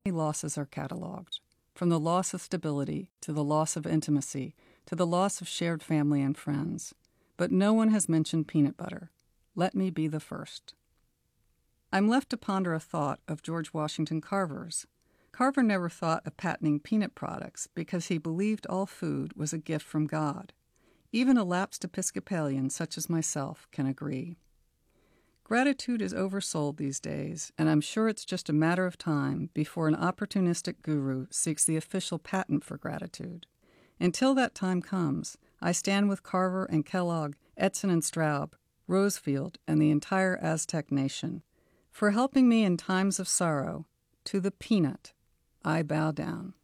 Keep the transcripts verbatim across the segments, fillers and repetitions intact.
losses are cataloged, from the loss of stability to the loss of intimacy to the loss of shared family and friends. But no one has mentioned peanut butter. Let me be the first. I'm left to ponder a thought of George Washington Carver's. Carver never thought of patenting peanut products because he believed all food was a gift from God. Even a lapsed Episcopalian such as myself can agree. Gratitude is oversold these days, and I'm sure it's just a matter of time before an opportunistic guru seeks the official patent for gratitude. Until that time comes, I stand with Carver and Kellogg, Edson and Straub, Rosefield, and the entire Aztec nation. For helping me in times of sorrow, to the peanut, I bow down.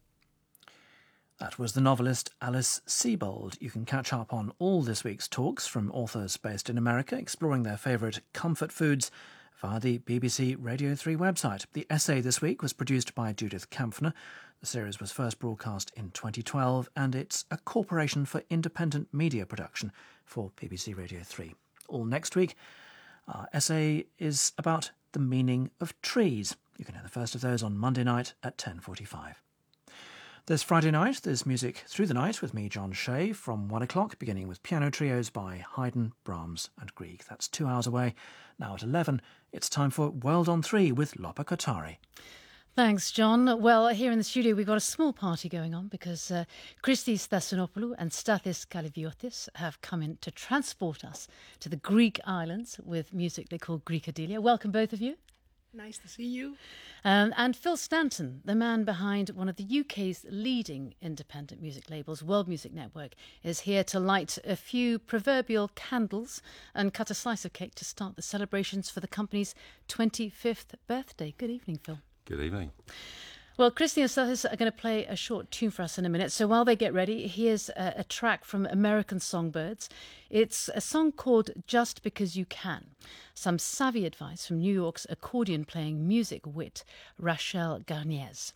That was the novelist Alice Sebold. You can catch up on all this week's talks from authors based in America, exploring their favourite comfort foods via the B B C Radio three website. The essay this week was produced by Judith Kampfner. The series was first broadcast in twenty twelve, and it's a corporation for independent media production for B B C Radio three. All next week, our essay is about the meaning of trees. You can hear the first of those on Monday night at ten forty-five. This Friday night, there's music through the night with me, John Shea, from one o'clock, beginning with piano trios by Haydn, Brahms and Grieg. That's two hours away. Now at eleven, it's time for World on Three with Lopa Kotari. Thanks, John. Well, here in the studio, we've got a small party going on because uh, Christos Stassinopoulou and Stathis Kaliviotis have come in to transport us to the Greek islands with music they call Greekadelia. Welcome, both of you. Nice to see you. Um, and Phil Stanton, the man behind one of the U K's leading independent music labels, World Music Network, is here to light a few proverbial candles and cut a slice of cake to start the celebrations for the company's twenty-fifth birthday. Good evening, Phil. Good evening. Well, Christy and Stathis are going to play a short tune for us in a minute. So while they get ready, here's a, a track from American Songbirds. It's a song called Just Because You Can. Some savvy advice from New York's accordion-playing music wit, Rachel Garniez.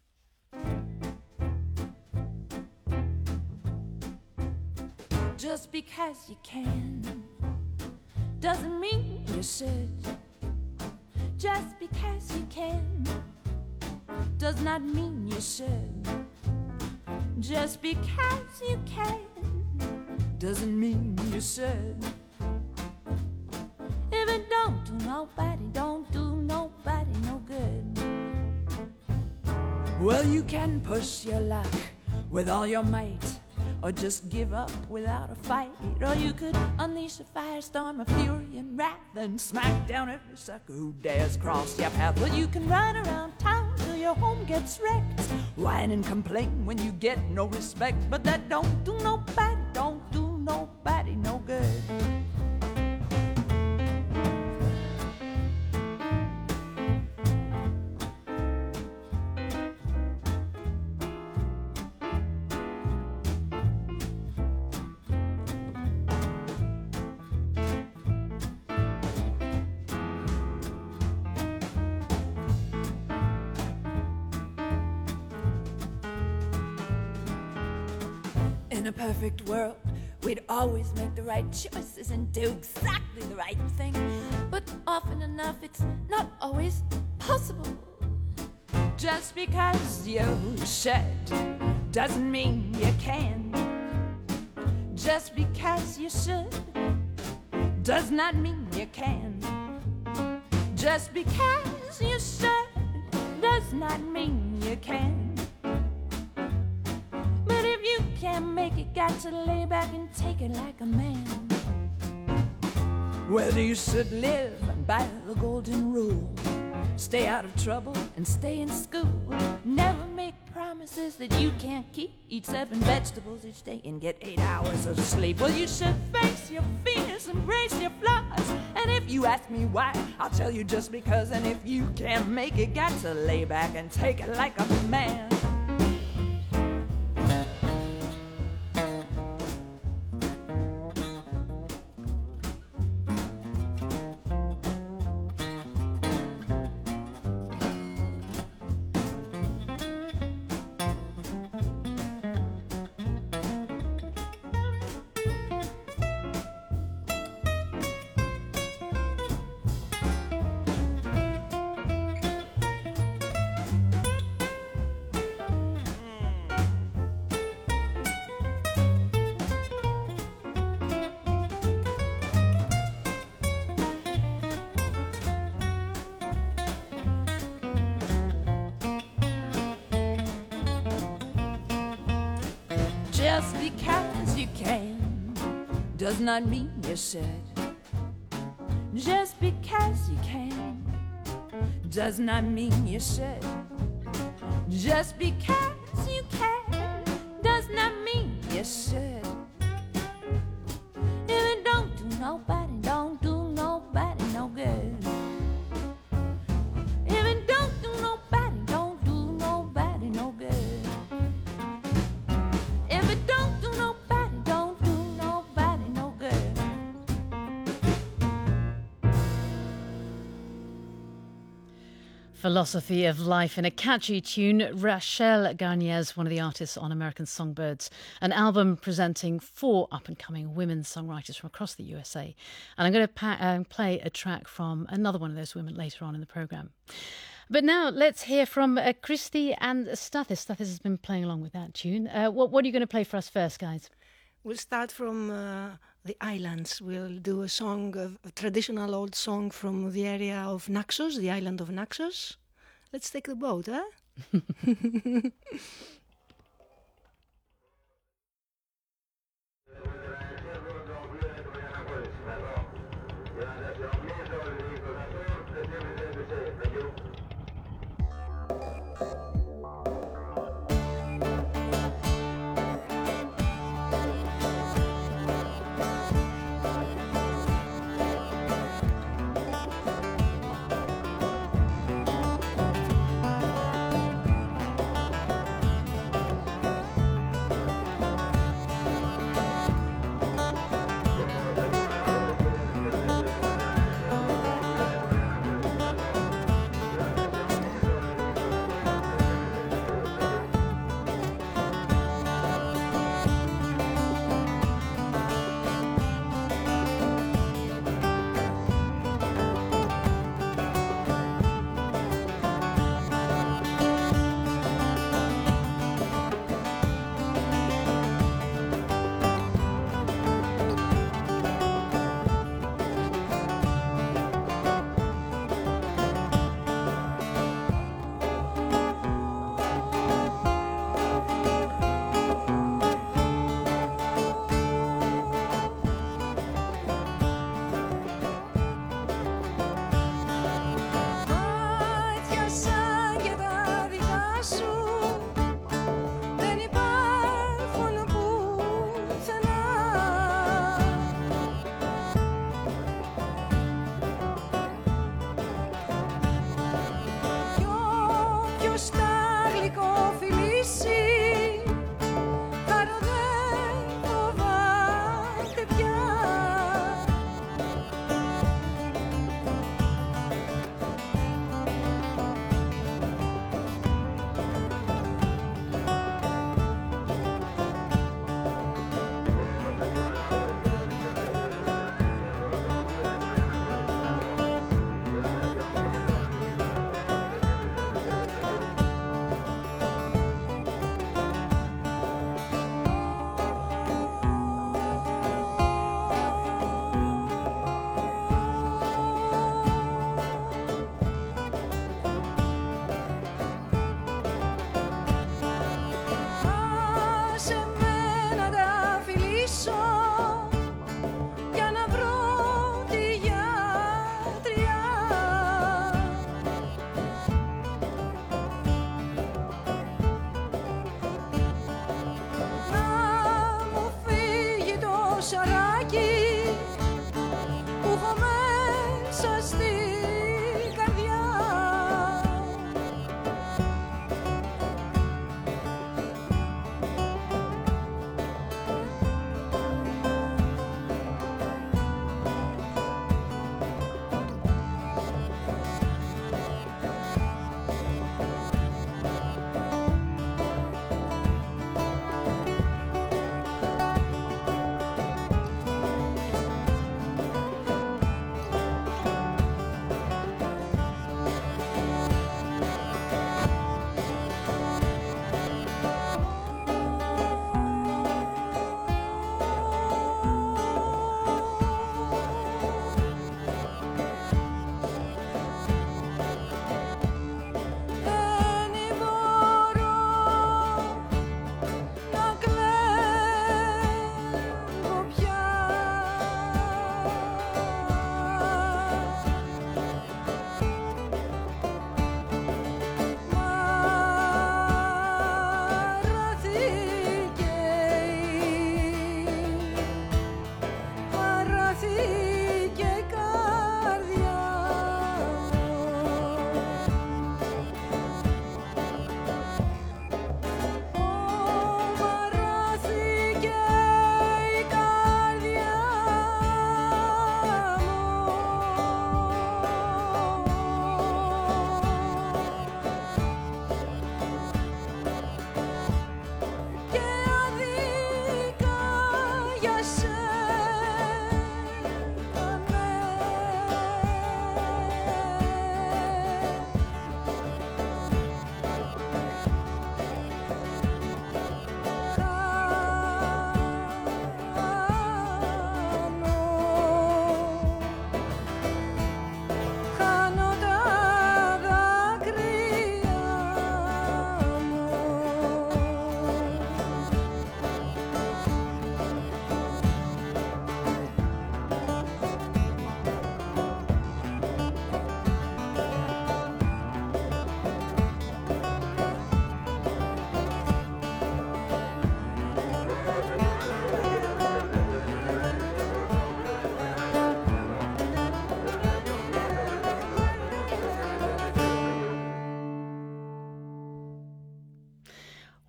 Just because you can doesn't mean you should. Just because you can does not mean you should. Just because you can doesn't mean you should. If it don't do nobody, don't do nobody no good. Well, you can push your luck with all your might, or just give up without a fight. Or you could unleash a firestorm of fury and wrath and smack down every sucker who dares cross your path. Well, you can run around town till your home gets wrecked, whine and complain when you get no respect. But that don't do nobody, don't do nobody no good. In a perfect world, we'd always make the right choices and do exactly the right thing. But often enough, it's not always possible. Just because you should doesn't mean you can. Just because you should does not mean you can. Just because you should does not mean you can. Can't make it, got to lay back and take it like a man. Well, you should live by the golden rule. Stay out of trouble and stay in school. Never make promises that you can't keep. Eat seven vegetables each day and get eight hours of sleep. Well, you should face your fears, embrace your flaws. And if you ask me why, I'll tell you just because. And if you can't make it, got to lay back and take it like a man. Just because you can does not mean you should. Just because you can does not mean you should. Just because you can does not mean you should. If it don't do nobody, don't do nobody no good. If it don't do nobody, don't do nobody no good. If it don't do nobody, don't do nobody no good. Philosophy of Life in a catchy tune. Rachel Garniez, one of the artists on American Songbirds, an album presenting four up-and-coming women songwriters from across the U S A. And I'm going to pa- um, play a track from another one of those women later on in the programme. But now let's hear from uh, Christy and Stathis. Stathis has been playing along with that tune. Uh, what, what are you going to play for us first, guys? We'll start from uh, the islands. We'll do a song, of, a traditional old song from the area of Naxos, the island of Naxos. Let's take the boat, huh?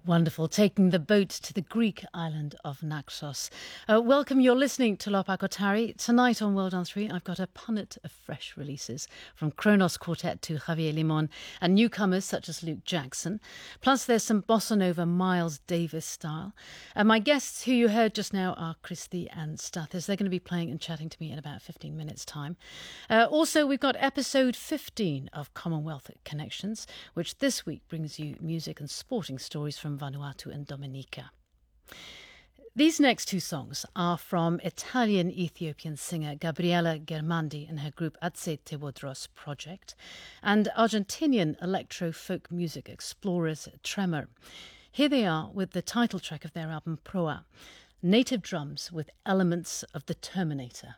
Wonderful, taking the boat to the Greek island of Naxos. Uh, welcome, you're listening to Lopa Kotari. Tonight on World on Three, I've got a punnet of fresh releases, from Kronos Quartet to Javier Limon, and newcomers such as Luke Jackson. Plus there's some bossa nova Miles Davis style. And my guests who you heard just now are Christy and Stathis. They're going to be playing and chatting to me in about fifteen minutes' time. Uh, also, we've got episode fifteen of Commonwealth Connections, which this week brings you music and sporting stories from Vanuatu and Dominica. These next two songs are from Italian-Ethiopian singer Gabriella Germandi and her group Atse Tewodros Project, and Argentinian electro-folk music explorers Tremor. Here they are with the title track of their album Proa, native drums with elements of the Terminator.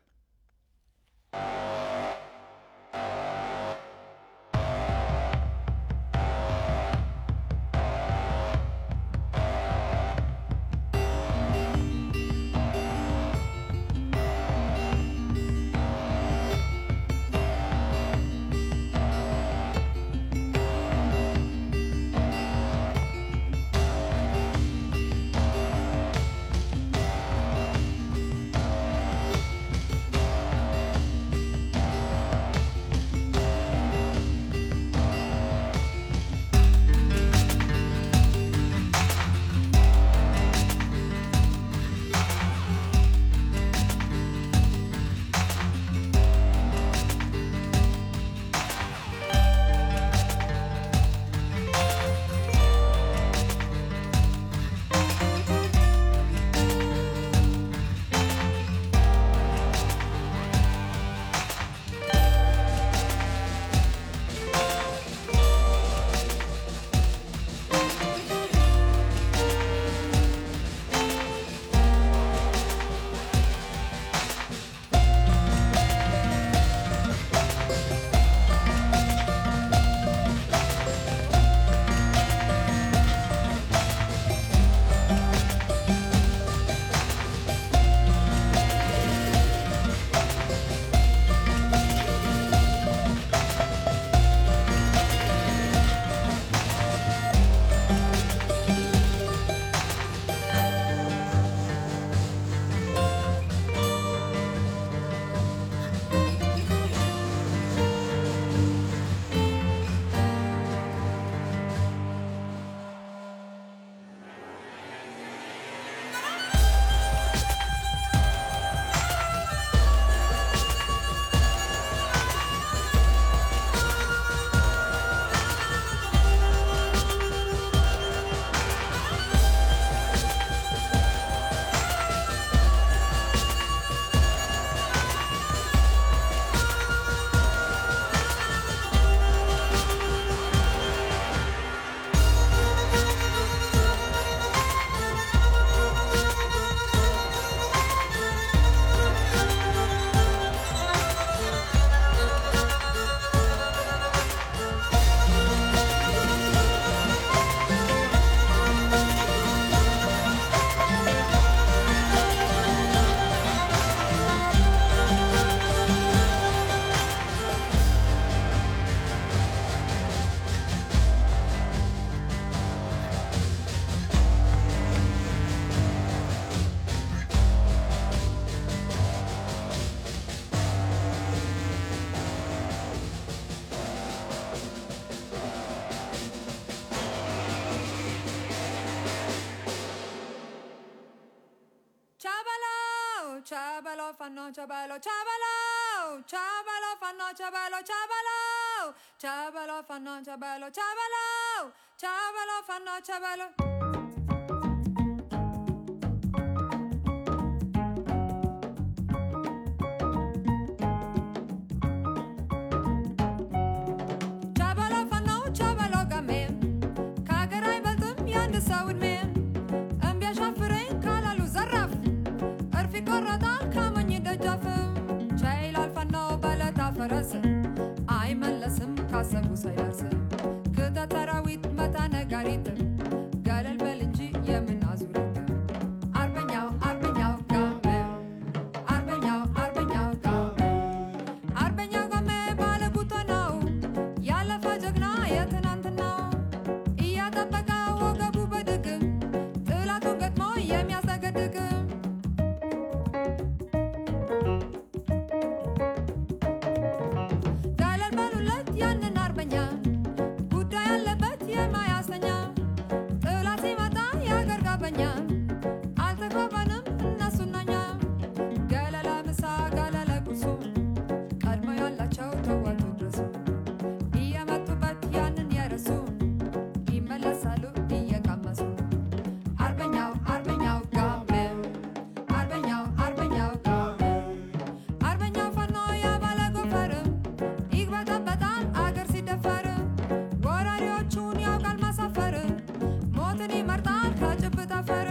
Ciabalo fanno ciabalo ciabalo ciabalo fanno ciabalo ciabalo ciabalo fanno ciabalo ciabalo ciabalo fanno ciabalo. አይመለስም ካሰቡ ሳይደርስ ክተት ተራዊት መታ ነጋሪት ገለል በል እንጂ የምናዙረት አርበኛው አርበኛው ጋሜ አርበኛው አርበኛው ጋሜ አርበኛው ጋሜ ባለ ጉቶ ነው ያለፈ ጀግና የትናንትናው እያጠበቀ ወገቡ በድግም ሞትን ይመርጣል ከጭብጥ አፈር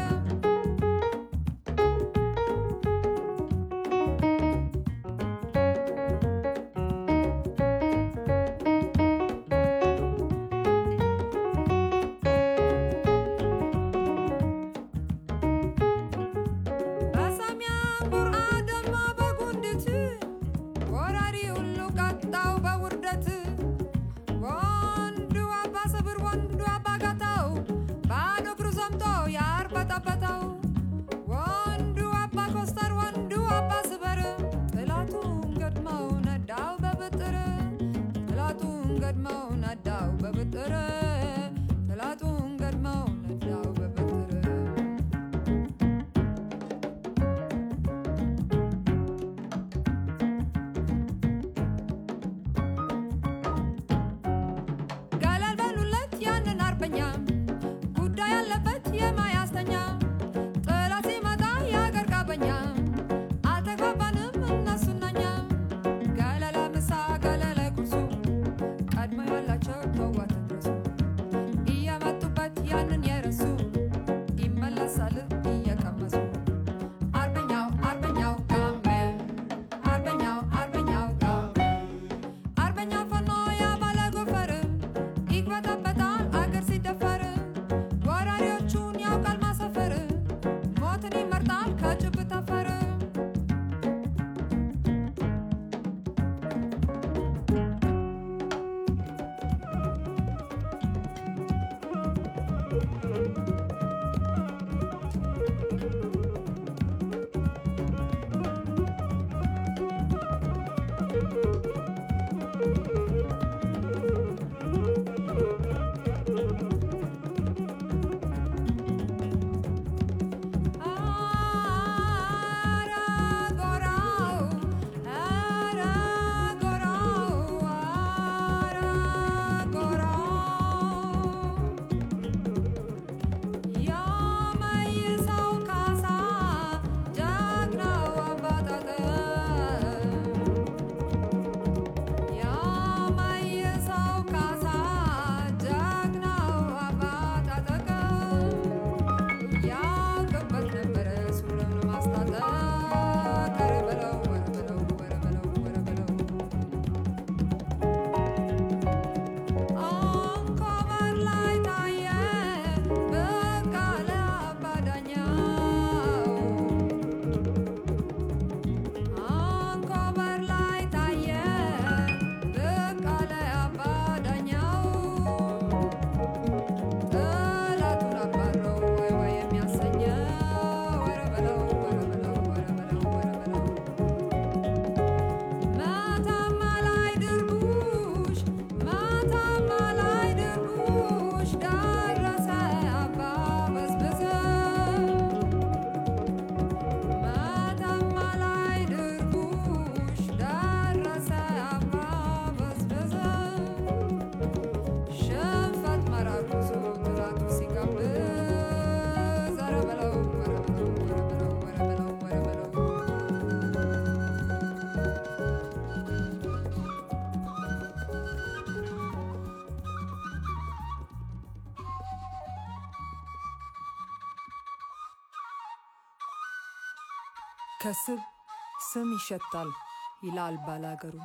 ከስብ ስም ይሸታል ይላል ባላገሩ።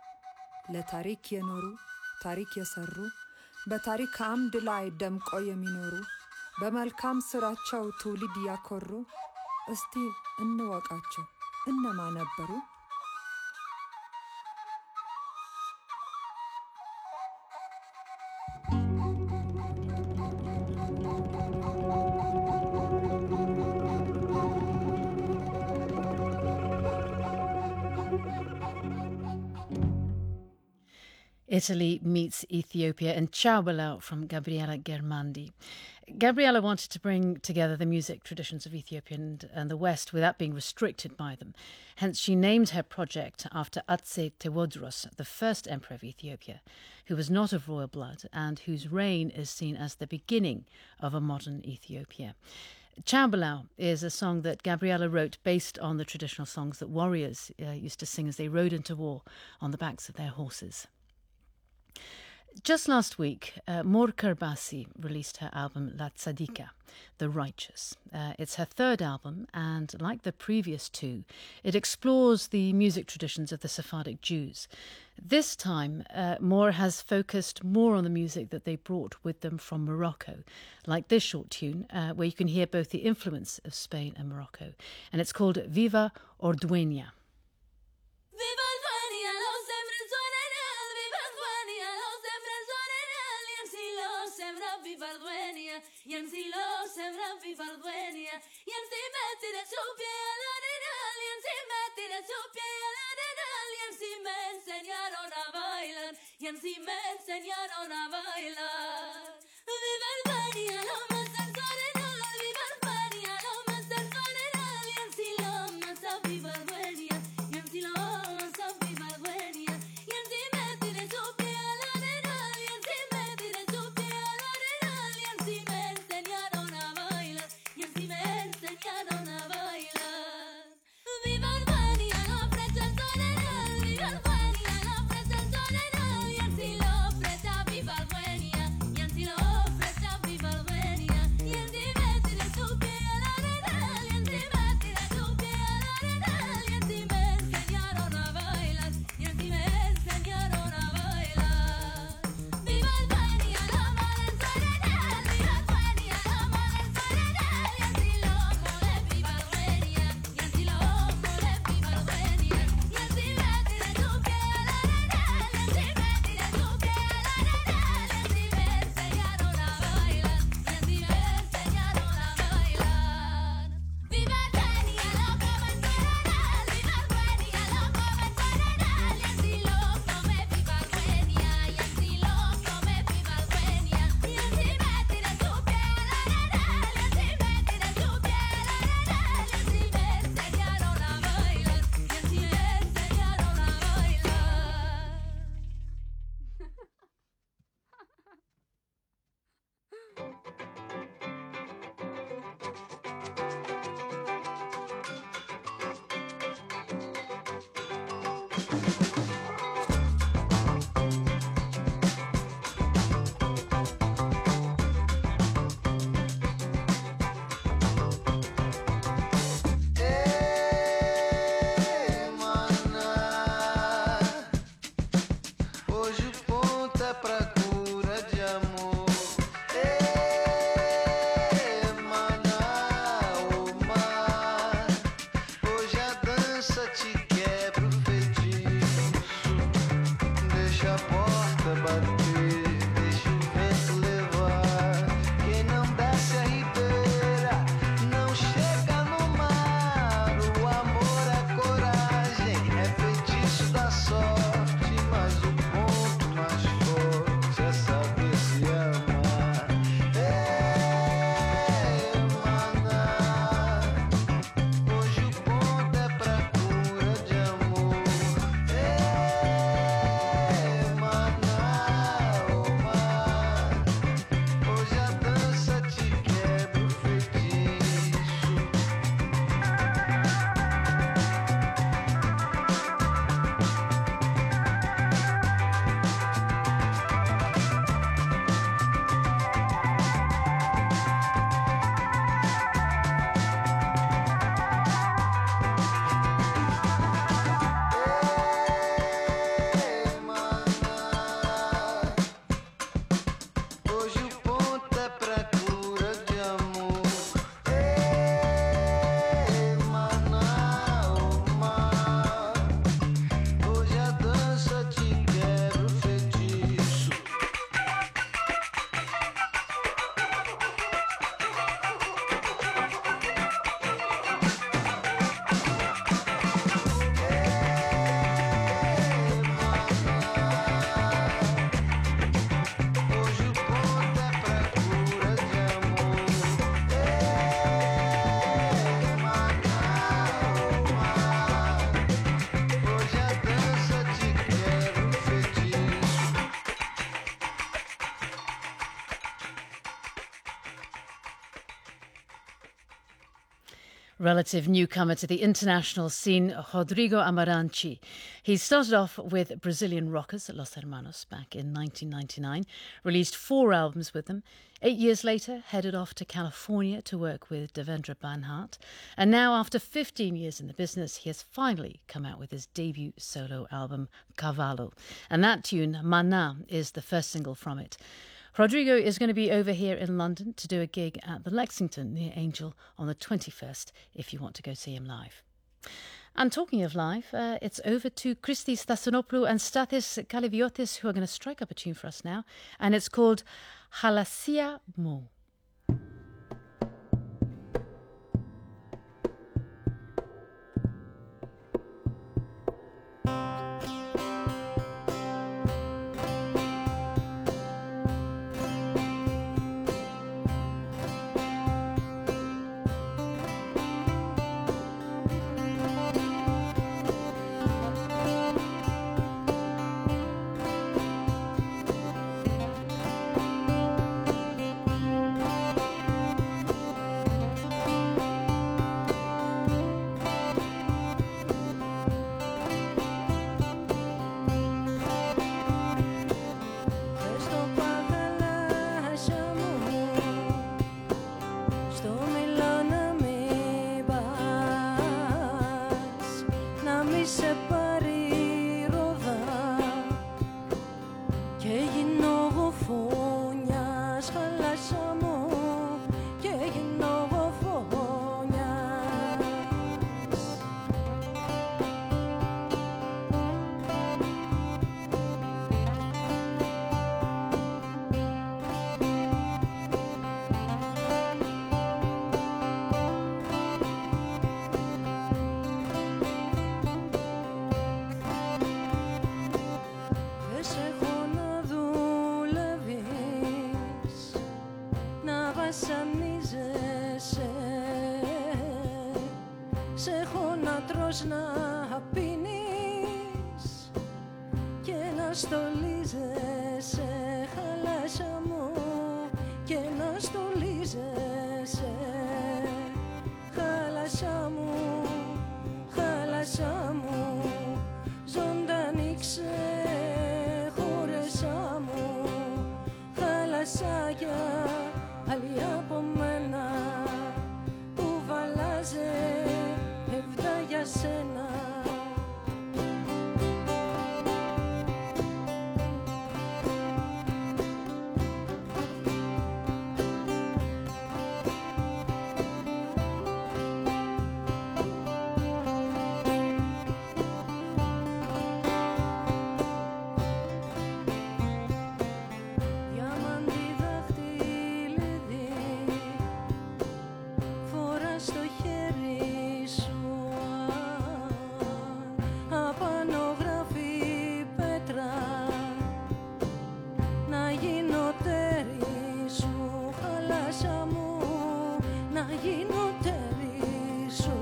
ለታሪክ የኖሩ ታሪክ የሰሩ በታሪክ አምድ ላይ ደምቆ የሚኖሩ በመልካም ስራቸው ትውልድ ያኮሩ እስቲ እንወቃቸው እነማን ነበሩ? Italy meets Ethiopia and Ciao Belao from Gabriela Germandi. Gabriela wanted to bring together the music traditions of Ethiopia and, and the West without being restricted by them. Hence, she named her project after Atse Tewodros, the first emperor of Ethiopia, who was not of royal blood and whose reign is seen as the beginning of a modern Ethiopia. Ciao Belao is a song that Gabriela wrote based on the traditional songs that warriors uh, used to sing as they rode into war on the backs of their horses. Just last week, uh, Mor Karbasi released her album La Tzadika, The Righteous. Uh, it's her third album, and like the previous two, it explores the music traditions of the Sephardic Jews. This time, uh, Mor has focused more on the music that they brought with them from Morocco, like this short tune, uh, where you can hear both the influence of Spain and Morocco. And it's called Viva Orduenia. Y así me enseñaron a bailar. Viva Albania, lo más sensual, viva Albania, lo más sensual, y así lo más a viva Albania, y así lo más a viva Albania, y así me tiré su pie a la arena, y así me tiré su pie a la arena, y así me enseñaron a bailar, y así me enseñaron a bailar. Viva Albania, lo preso el soledad, viva Albania, lo preso el soledad, y así lo presta viva Albania, y así lo presta viva Albania, y así me tiré su pie a la arena, y así me tiré su pie a la arena, y así me enseñaron a bailar, y así me enseñaron a bailar. Viva Albania, lo más soledad, viva Albania, lo más soledad, y así lo mole viva Albania, y así lo mole viva Albania, y así me tiré su pie a la arena, y así me tiré su pie a la arena, y así me enseñaron a bailar, y así me enseñaron a bailar. Viva Albania, lo come soledad, viva Albania, lo come soledad, y así lo come viva Albania, y así lo come viva Albania, y así me tiré su pie a la arena, y así me tiré su pie a la arena, y así me enseñaron a bailar, y así me enseñaron a bailar. Hoje o ponto é pra cura de amor. Ê, maná, ô mar. Hoje a dança te quebra o feitiço. relative newcomer to the international scene, Rodrigo Amarante. He started off with Brazilian rockers, Los Hermanos, back in nineteen ninety-nine, released four albums with them. Eight years later, headed off to California to work with Devendra Banhart. And now, after fifteen years in the business, he has finally come out with his debut solo album, Cavalo. And that tune, Mana, is the first single from it. Rodrigo is going to be over here in London to do a gig at the Lexington near Angel on the twenty-first if you want to go see him live. And talking of live, uh, it's over to Christy Stassonopoulou and Stathis Kaliviotis, who are going to strike up a tune for us now, and it's called Halasia Mo. Να πίνεις και να στολίζεσαι, χαλάσα μου, και να στολίζεσαι, χαλάσα μου, χαλάσα μου, ζωντανή ξεχώреσα μου, χαλασάκια άλλη από μένα που βαλάζε για σένα. Διαμαντή δαχτυλίδι φορά στο χέρι σου, να γίνω τέρι σου, χαλάσα μου, να γίνω τέρι σου,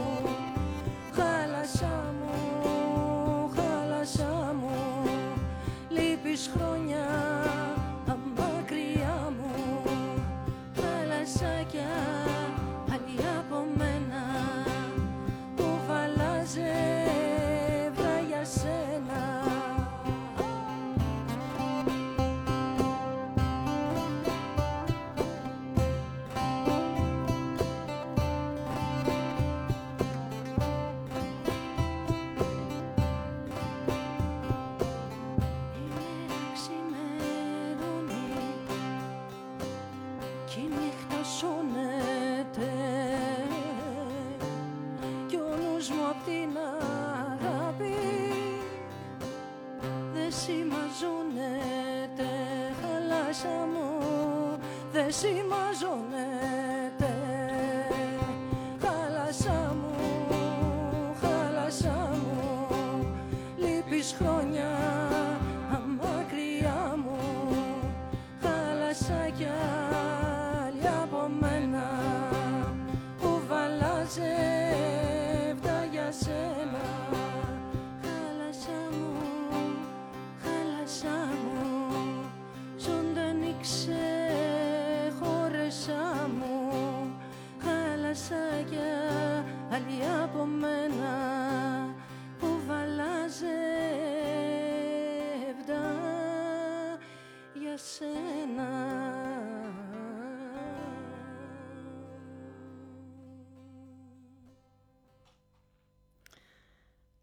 χαλάσα μου, χαλάσα μου, λείπεις χρόνια αμάκριά μου, χαλασάκια άλλη από μένα που βαλάζευρα για σένα. Δεν συμμαζώνεται, χάλασα μου, χάλασα μου, λείπεις χρόνια αμάκριά μου, χάλασάκια άλλη από μένα που βαλάζευτα για σένα, χάλασα μου, χάλασα μου, ζωντανή ξεχώреσα μου, χάλασάκια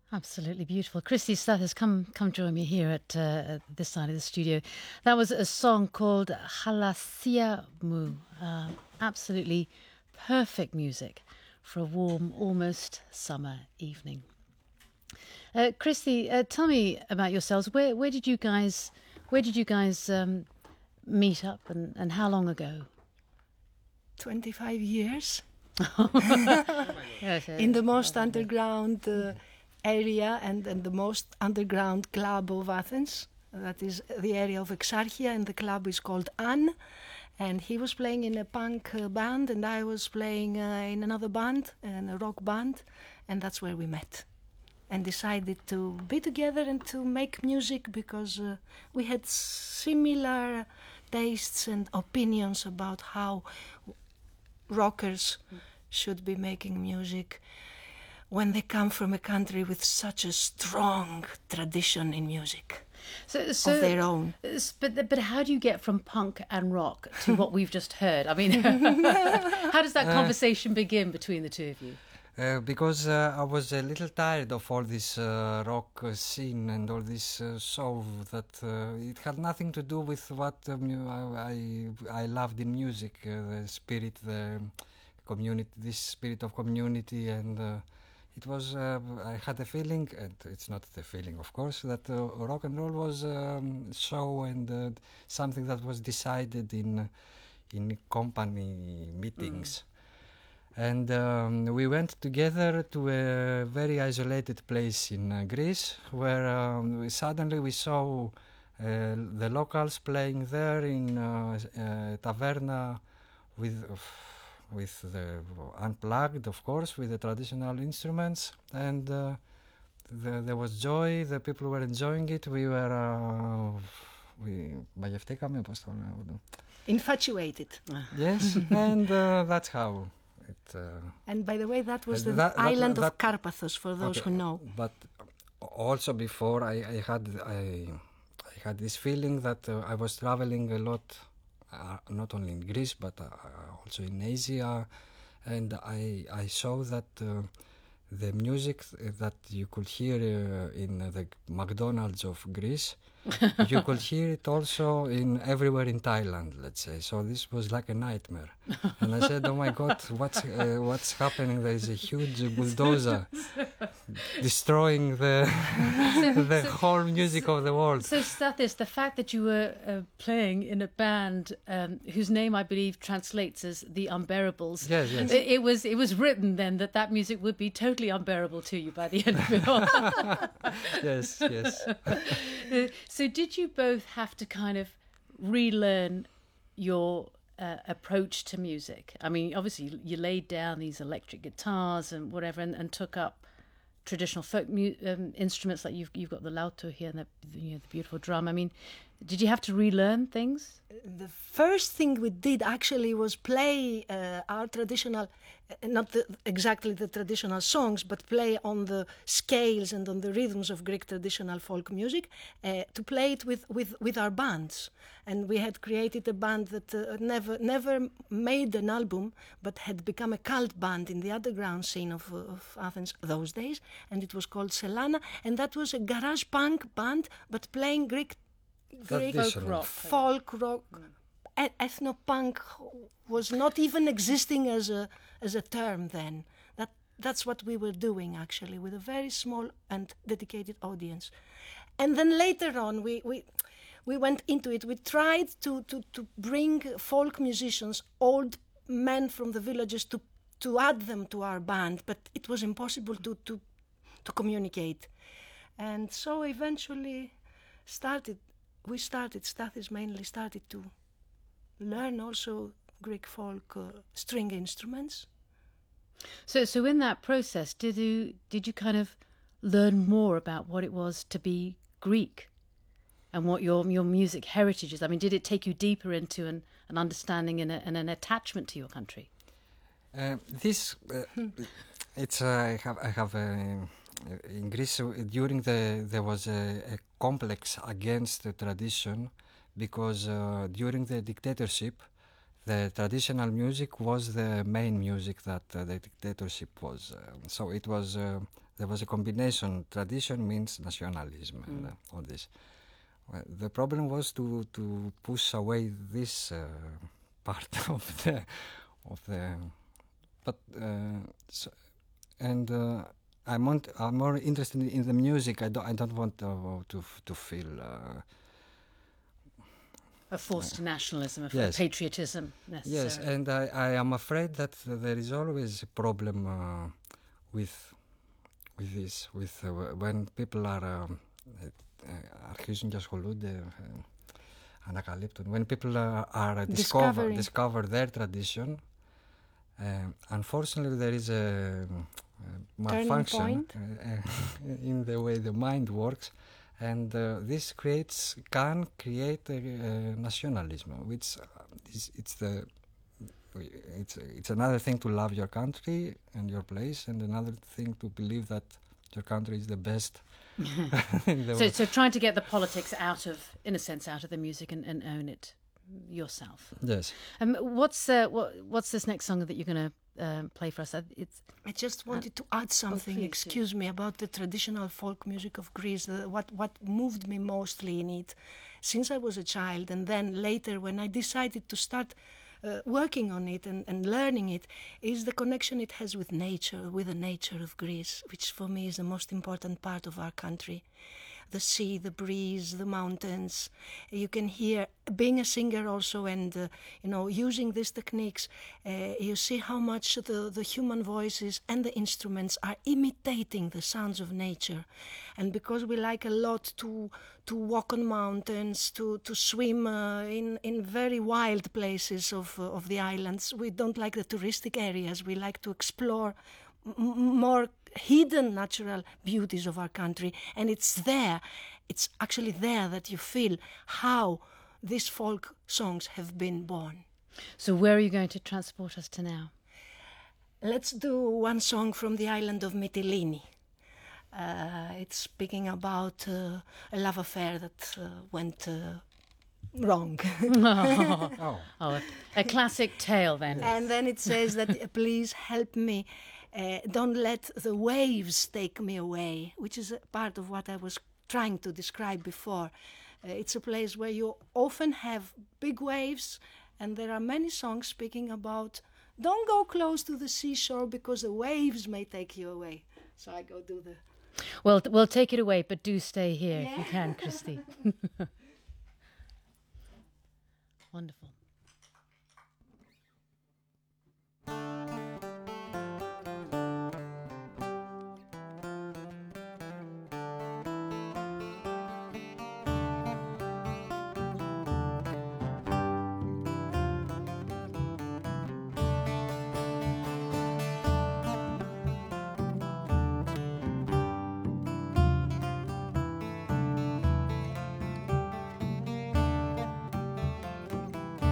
Absolutely beautiful. Christy Stathis, come come join me here at, uh, at this side of the studio. That was a song called Halasiamu. Uh, absolutely perfect music for a warm, almost summer evening. Uh, Christy, uh, tell me about yourselves. Where where did you guys where did you guys um, meet up, and, and how long ago? twenty-five years. Yes, uh, In the most underground uh, area and, and the most underground club of Athens. That is the area of Exarchia, and the club is called An. And he was playing in a punk uh, band, and I was playing uh, in another band, in a rock band, and that's where we met. And decided to be together and to make music because uh, we had similar tastes and opinions about how rockers should be making music when they come from a country with such a strong tradition in music so, so, of their own. But but how do you get from punk and rock to what we've just heard? I mean, how does that conversation uh, begin between the two of you? Uh, because uh, I was a little tired of all this uh, rock uh, scene and all this uh, soul that uh, it had nothing to do with what um, I I loved in music, uh, the spirit, the community, this spirit of community, and uh, it was. Uh, I had a feeling, and it's not the feeling, of course, that uh, rock and roll was um, show and uh, something that was decided in in company meetings. Mm. And um, we went together to a very isolated place in uh, Greece, where um, we suddenly we saw uh, the locals playing there in uh, uh, taverna with with the unplugged, of course, with the traditional instruments, and uh, the, there was joy. The people were enjoying it. We were uh, we infatuated. Yes, and uh, that's how. It, uh, and by the way, that was the that, island that, of Karpathos, for those okay, who know. But also before, I, I had I, I had this feeling that uh, I was traveling a lot, uh, not only in Greece but uh, also in Asia, and I I saw that uh, the music that you could hear uh, in the McDonald's of Greece, you could hear it also in everywhere in Thailand, let's say. So this was like a nightmare. And I said, oh my God, what's uh, what's happening? There is a huge bulldozer destroying the so, the so, whole music so, of the world. So Stathis, the fact that you were uh, playing in a band um, whose name I believe translates as the Unbearables. Yes, yes. It, it was it was written then that that music would be totally unbearable to you by the end of it all. Yes, yes. uh, so did you both have to kind of relearn your uh, approach to music? I mean, obviously you laid down these electric guitars and whatever, and, and took up traditional folk mu- um, instruments, like you've you've got the lauto here and the, you know, the beautiful drum. I mean, did you have to relearn things? The first thing we did actually was play uh, our traditional, uh, not the, exactly the traditional songs, but play on the scales and on the rhythms of Greek traditional folk music, uh, to play it with, with, with our bands. And we had created a band that uh, never never made an album, but had become a cult band in the underground scene of, of Athens those days, and it was called Selana, and that was a garage punk band, but playing Greek Greek folk rock. Folk rock, mm. Ethno-punk was not even existing as a as a term then. That that's what we were doing actually, with a very small and dedicated audience. And then later on, we we, we went into it. We tried to, to, to bring folk musicians, old men from the villages, to to add them to our band, but it was impossible to to to communicate. And so eventually started. We started, Stathis mainly started to learn also Greek folk uh, string instruments. So, so in that process, did you did you kind of learn more about what it was to be Greek, and what your your music heritage is? I mean, did it take you deeper into an, an understanding and, a, and an attachment to your country? Uh, this, uh, it's uh, I have I have. Uh, In Greece, during the there was a, a complex against the tradition, because uh, during the dictatorship, the traditional music was the main music that uh, the dictatorship was. Uh, so it was uh, there was a combination. Tradition means nationalism and Mm. uh, all this. Well, the problem was to to push away this uh, part of the of the. But uh, so, and uh, I'm on, I'm more interested in the music. I don't I don't want uh, to to feel. Uh, A forced nationalism, a Yes. patriotism necessary. Yes, and I, I am afraid that there is always a problem uh, with with this, with uh, when people are um, uh, αρχίζουν και ασχολούνται, uh, ανακαλύπτουν. When people uh, are discover Discovering. discover their tradition, uh, unfortunately there is a, uh malfunction point? uh, in the way the mind works. And uh, this creates can create a, uh, nationalism, which uh, is it's the it's it's another thing to love your country and your place, and another thing to believe that your country is the best. in the So, world. so trying to get the politics out of, in a sense, out of the music and, and own it yourself. Yes. Um, what's uh, what, what's this next song that you're going to um, play for us? Uh, It's I just wanted to add something, please, excuse me, about the traditional folk music of Greece. The, what, what moved me mostly in it since I was a child, and then later when I decided to start uh, working on it and, and learning it, is the connection it has with nature, with the nature of Greece, which for me is the most important part of our country. The sea, the breeze, the mountains. You can hear, being a singer also, and uh, you know, using these techniques, uh, you see how much the, the human voices and the instruments are imitating the sounds of nature. And because we like a lot to to walk on mountains, to to swim uh, in in very wild places of uh, of the islands, we don't like the touristic areas. We like to explore m- more hidden natural beauties of our country, and it's there, it's actually there that you feel how these folk songs have been born. so. Where are you going to transport us to now? Let's do one song from the island of Mytilene. Uh, it's speaking about uh, a love affair that uh, went uh, wrong. oh, Oh. oh a, a classic tale then. And then it says that, uh, please help me, uh, don't let the waves take me away, which is a part of what I was trying to describe before. Uh, it's a place where you often have big waves, and there are many songs speaking about don't go close to the seashore because the waves may take you away. So I go do the... Well, we'll take it away, but do stay here if you can, Christy. Wonderful. Thank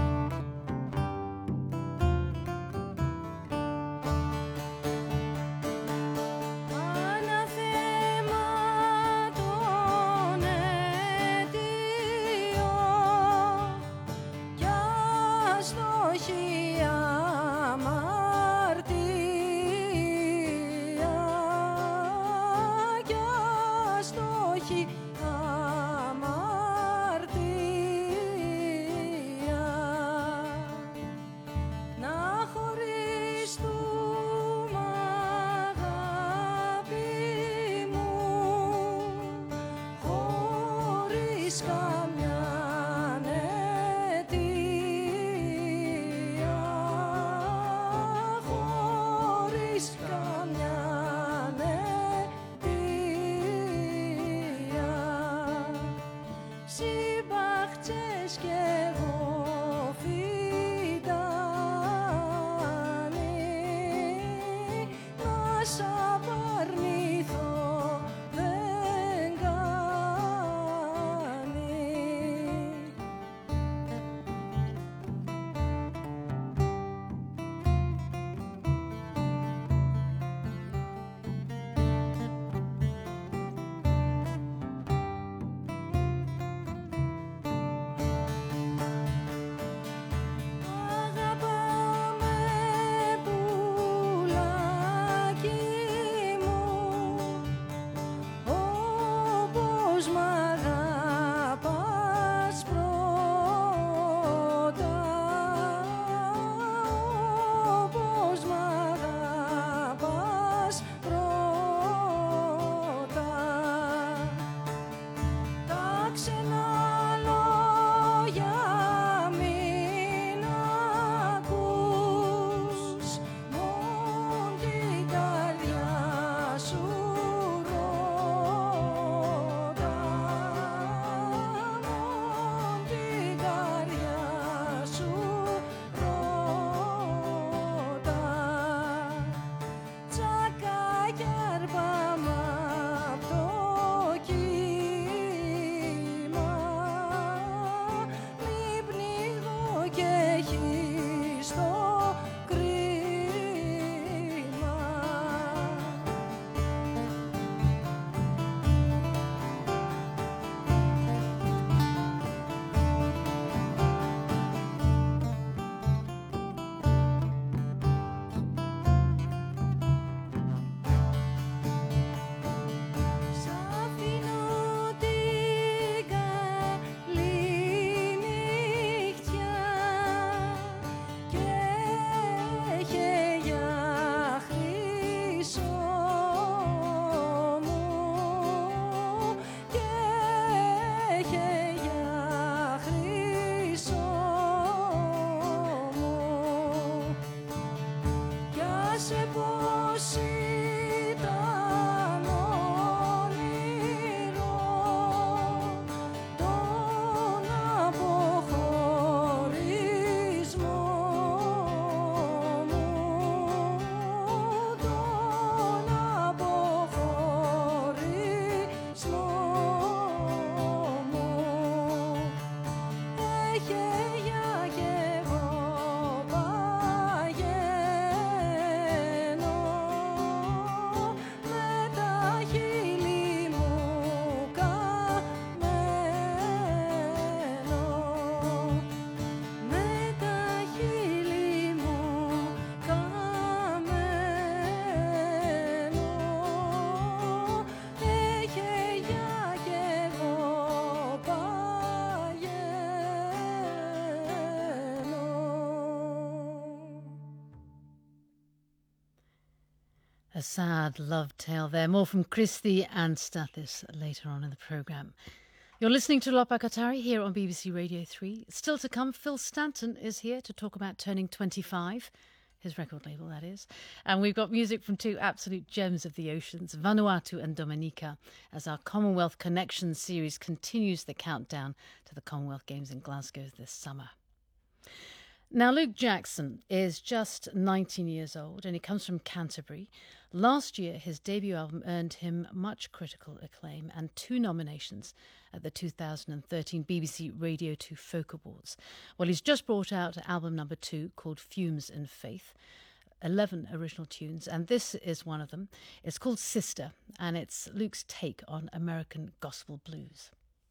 A sad love tale there. More from Christy and Stathis later on in the programme. You're listening to Lopa Katari here on B B C Radio three. Still to come, Phil Stanton is here to talk about turning twenty-five. His record label, that is. And we've got music from two absolute gems of the oceans, Vanuatu and Dominica, as our Commonwealth Connection series continues the countdown to the Commonwealth Games in Glasgow this summer. Now, Luke Jackson is just nineteen years old and he comes from Canterbury. Last year, his debut album earned him much critical acclaim and two nominations at the two thousand thirteen B B C Radio two Folk Awards. Well, he's just brought out album number two called Fumes and Faith, eleven original tunes, and this is one of them. It's called Sister, and it's Luke's take on American gospel blues.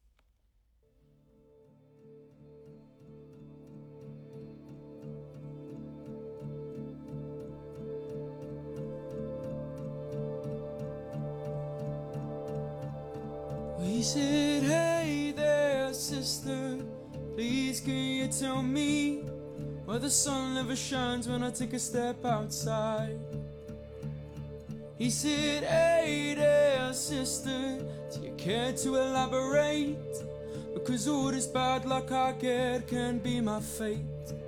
He said, hey there, sister, please can you tell me why the sun never shines when I take a step outside? He said, hey there, sister, do you care to elaborate? Because all this bad luck I get can be my fate.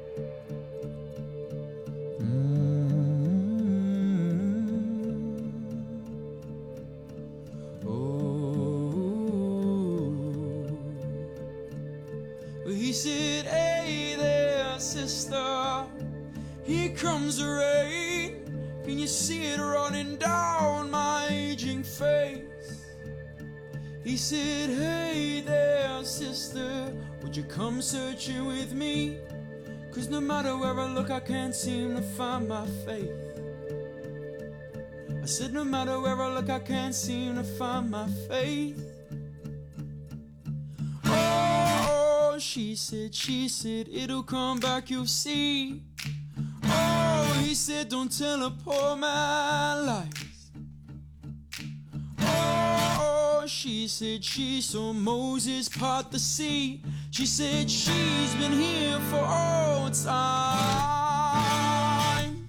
He said, hey there, sister, here comes the rain. Can you see it running down my aging face? He said, hey there, sister, would you come searching with me? Cause no matter where I look, I can't seem to find my faith. I said, no matter where I look, I can't seem to find my faith. She said, she said, it'll come back, you'll see. Oh, he said, don't tell a poor man lies. Oh, she said, she saw Moses part the sea. She said, she's been here for all time.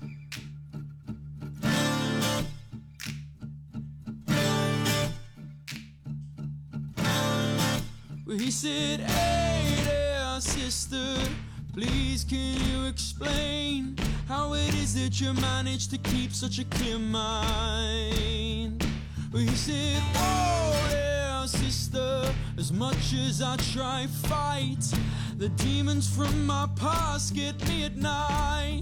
Well, he said, hey there, sister, please can you explain how it is that you manage to keep such a clear mind? Well, he said, whoa there, sister, as much as I try fight, the demons from my past get me at night.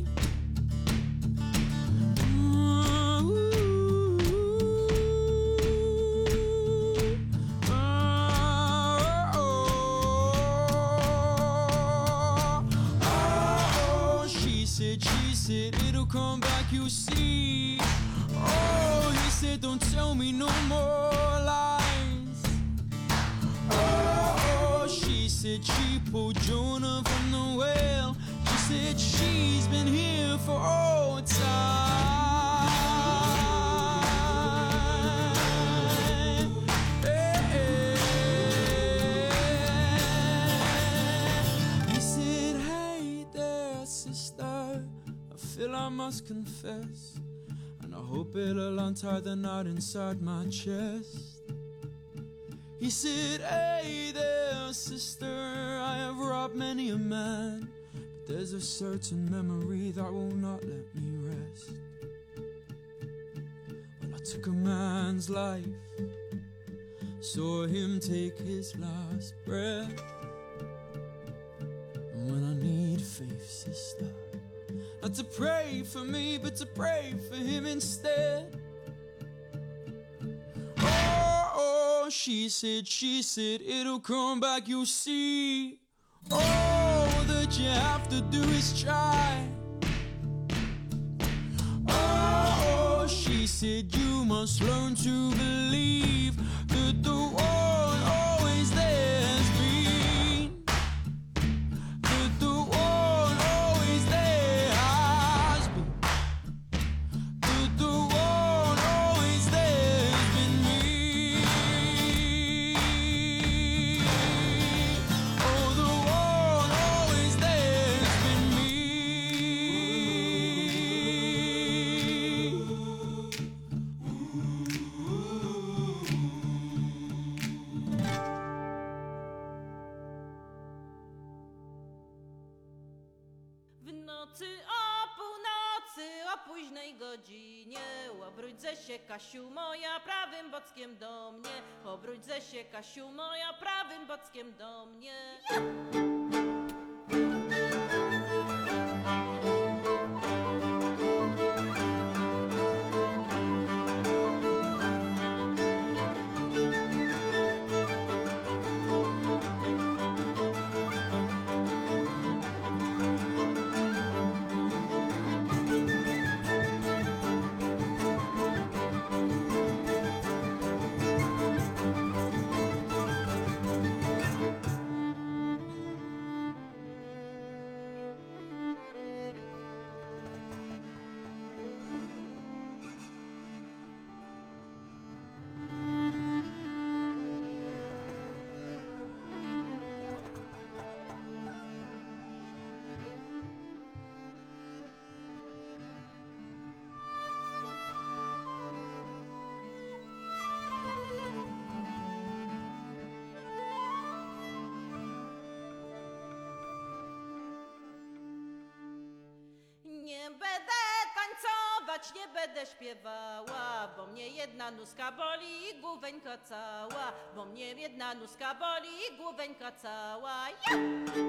She said, it'll come back, you see. Oh, he said, don't tell me no more lies. Oh, she said, she pulled Jonah from the whale. She said, she's been here for all time. Hey, hey. He said, hey there, sister, I feel I must confess, and I hope it'll untie the knot inside my chest. He said, hey there, sister, I have robbed many a man, but there's a certain memory that will not let me rest. Well, I took a man's life, saw him take his last breath, and when I need faith, sister, not to pray for me, but to pray for him instead. Oh, oh, she said, she said, it'll come back, you'll see. All that you have to do is try. Oh, oh, she said, you must learn to believe that the one always there has been. That the one always there has been. That the one always there has been me. Oh, the one always there has been me. o późnej godzinie. Obróćże się, Kasiu moja, prawym bockiem do mnie. Obróćże się, Kasiu moja, prawym bockiem do mnie. Nie będę tańcować, nie będę śpiewała, bo mnie jedna nóżka boli i główeńka cała, bo mnie jedna nóżka boli i główeńka cała. Ja!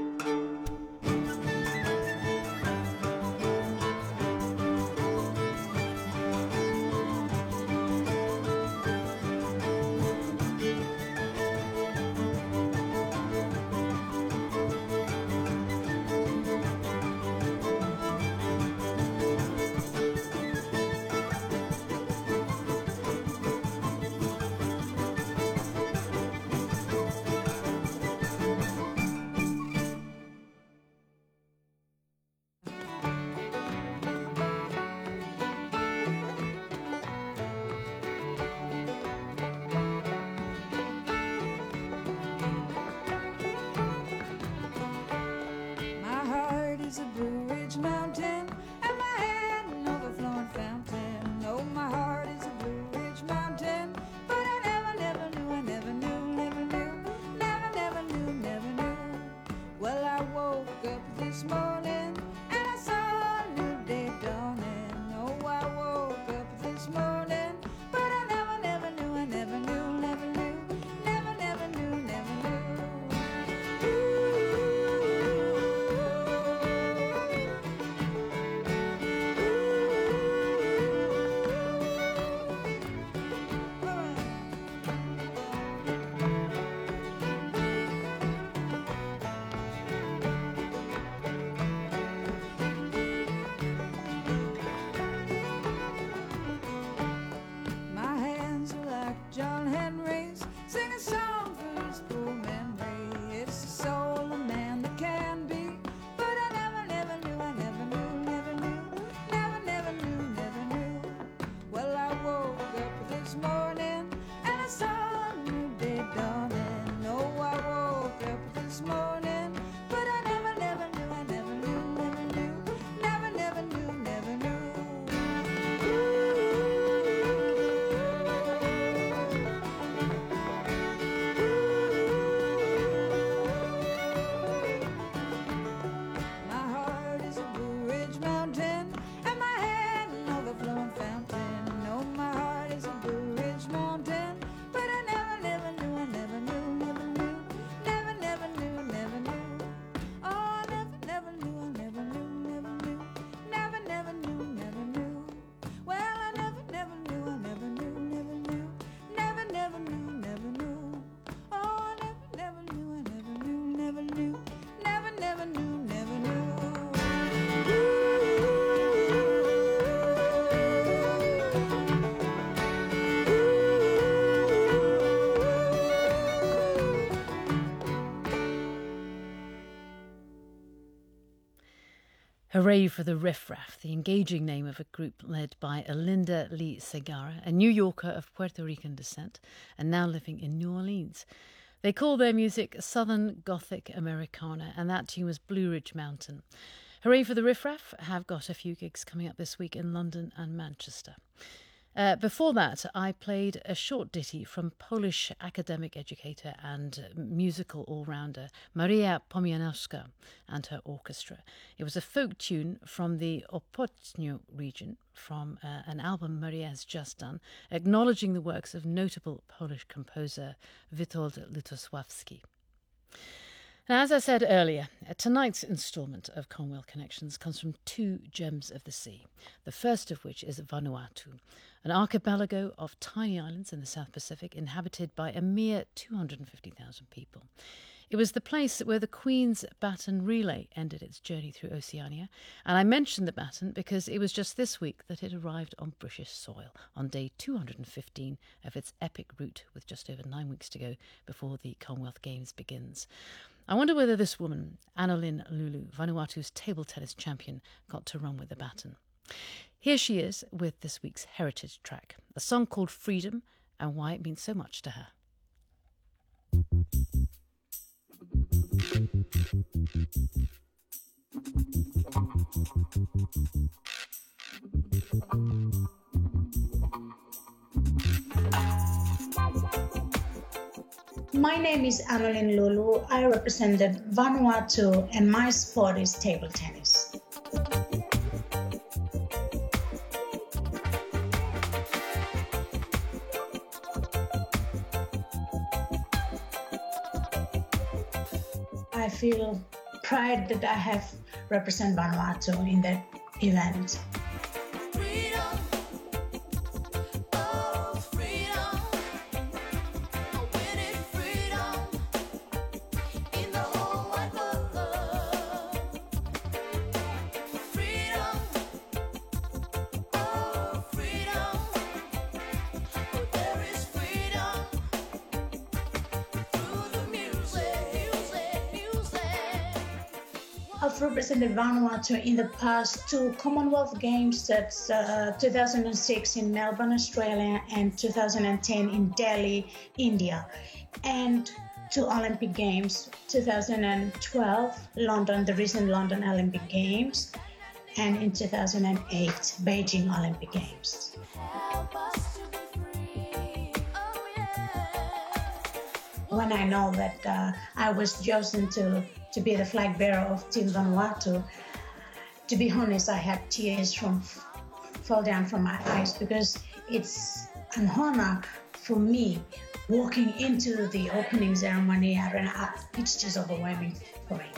Hooray for the Riff Raff, the engaging name of a group led by Alinda Lee Segarra, a New Yorker of Puerto Rican descent and now living in New Orleans. They call their music Southern Gothic Americana, and that tune was Blue Ridge Mountain. Hooray for the Riff Raff have got a few gigs coming up this week in London and Manchester. Uh, before that, I played a short ditty from Polish academic educator and musical all-rounder Maria Pomianowska and her orchestra. It was a folk tune from the Opotnio region, from uh, an album Maria has just done, acknowledging the works of notable Polish composer Witold Lutosławski. Now, as I said earlier, tonight's instalment of Commonwealth Connections comes from two gems of the sea, the first of which is Vanuatu, an archipelago of tiny islands in the South Pacific inhabited by a mere two hundred fifty thousand people. It was the place where the Queen's Baton relay ended its journey through Oceania, and I mentioned the Baton because it was just this week that it arrived on British soil, on day two hundred fifteen of its epic route, with just over nine weeks to go before the Commonwealth Games begins. I wonder whether this woman, Annalyn Lulu, Vanuatu's table tennis champion, got to run with the baton. Here she is with this week's heritage track, a song called Freedom and why it means so much to her. My name is Annalyn Lulu. I represented Vanuatu and my sport is table tennis. I feel pride that I have represented Vanuatu in that event. I've represented Vanuatu in the past two Commonwealth Games, that's uh, two thousand six in Melbourne, Australia, and two thousand ten in Delhi, India, and two Olympic Games, two thousand twelve, London, the recent London Olympic Games, and in two thousand eight, Beijing Olympic Games. When I know that uh, I was chosen to, to be the flag bearer of Team Vanuatu, to be honest, I had tears from fall down from my eyes because it's an honor for me walking into the opening ceremony, and I, it's just overwhelming for me.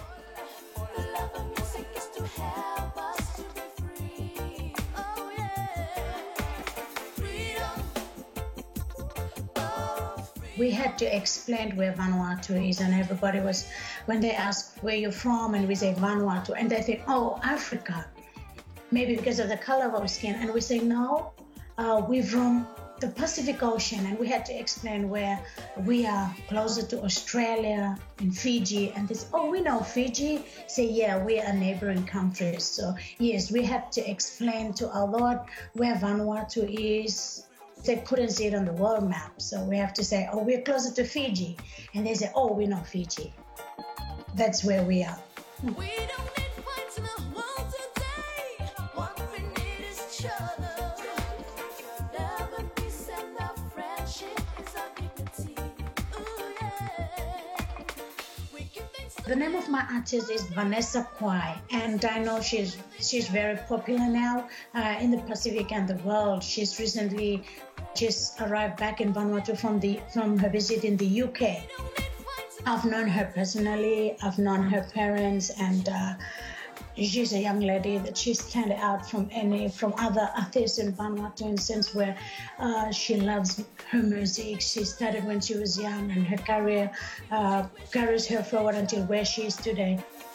We had to explain where Vanuatu is, and everybody was, when they asked where you're from, and we say Vanuatu, and they think, oh, Africa, maybe because of the color of our skin, and we say, no, uh, we're from the Pacific Ocean, and we had to explain where we are closer to Australia and Fiji, and they say, oh, we know Fiji. Say, yeah, we are neighboring countries. So yes, we had to explain to our Lord where Vanuatu is. They couldn't see it on the world map, so we have to say, oh, we're closer to Fiji, and they say, oh, we know Fiji. That's where we are. Hmm. We don't need fights in the world today. What we need is each other. Never peace and our friendship is our dignity. Ooh, yeah. We give thanks. The name of my artist is Vanessa Kwai, and I know she's she's very popular now uh, in the Pacific and the world. She's recently just arrived back in Vanuatu from the from her visit in the U K. I've known her personally, I've known her parents, and uh, she's a young lady that she stands out from any from other artists in Vanuatu in the sense where uh, she loves her music. She started when she was young, and her career uh, carries her forward until where she is today.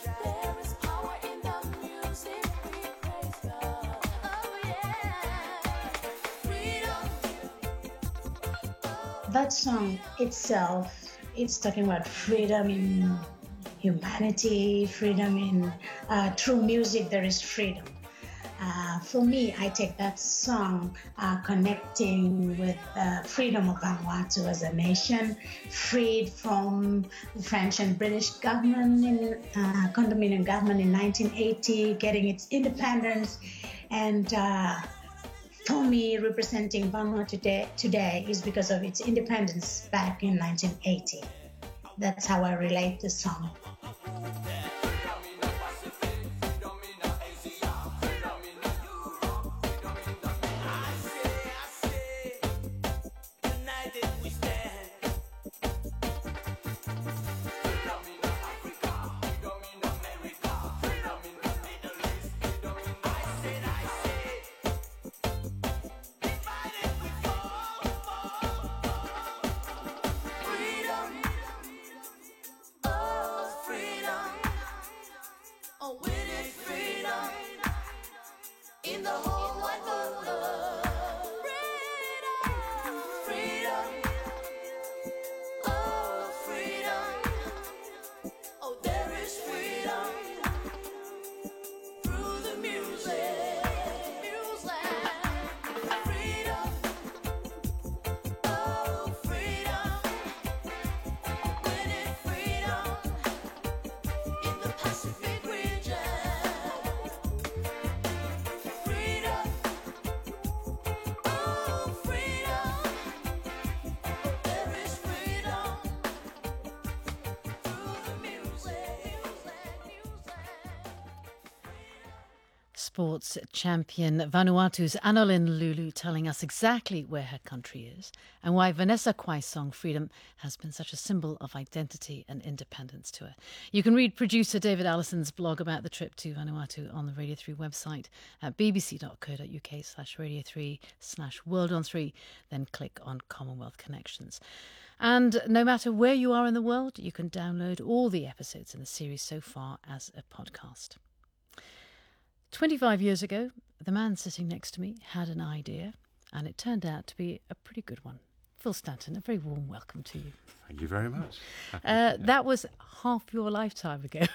That song itself, it's talking about freedom in humanity, freedom in uh, through music. There is freedom. Uh, for me, I take that song uh, connecting with uh, freedom of Vanuatu as a nation, freed from the French and British government, in uh, condominium government in nineteen eighty, getting its independence, and uh, for me, representing Vanuatu today, today is because of its independence back in nineteen eighty. That's how I relate the song. Sports champion Vanuatu's Annolyn Lulu telling us exactly where her country is and why Vanessa Kwai's song Freedom has been such a symbol of identity and independence to her. You can read producer David Allison's blog about the trip to Vanuatu on the Radio three website at bbc.co.uk slash radio three slash world on three, then click on Commonwealth Connections. And no matter where you are in the world, you can download all the episodes in the series so far as a podcast. twenty-five years ago, the man sitting next to me had an idea, and it turned out to be a pretty good one. Phil Stanton, a very warm welcome to you. Thank you very much. Uh, that was half your lifetime ago.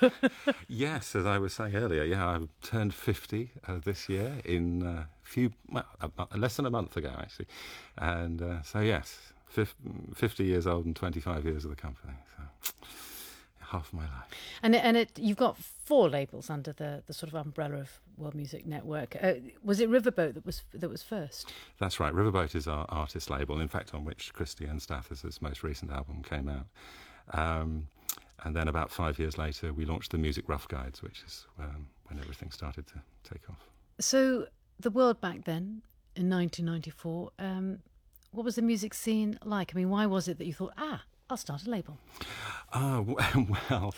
Yes, as I was saying earlier, yeah, I turned fifty uh, this year in a few, well, a, less than a month ago, actually. And uh, so, yes, fifty years old and twenty-five years of the company. So half my life. And and it, you've got four labels under the, the sort of umbrella of World Music Network. Uh, was it Riverboat that was that was first? That's right. Riverboat is our artist label, in fact, on which Christian Stathis' most recent album came out. Um, and then about five years later, we launched the Music Rough Guides, which is um, when everything started to take off. So the world back then, in nineteen ninety-four, um, what was the music scene like? I mean, why was it that you thought, ah, I'll start a label? Oh, well,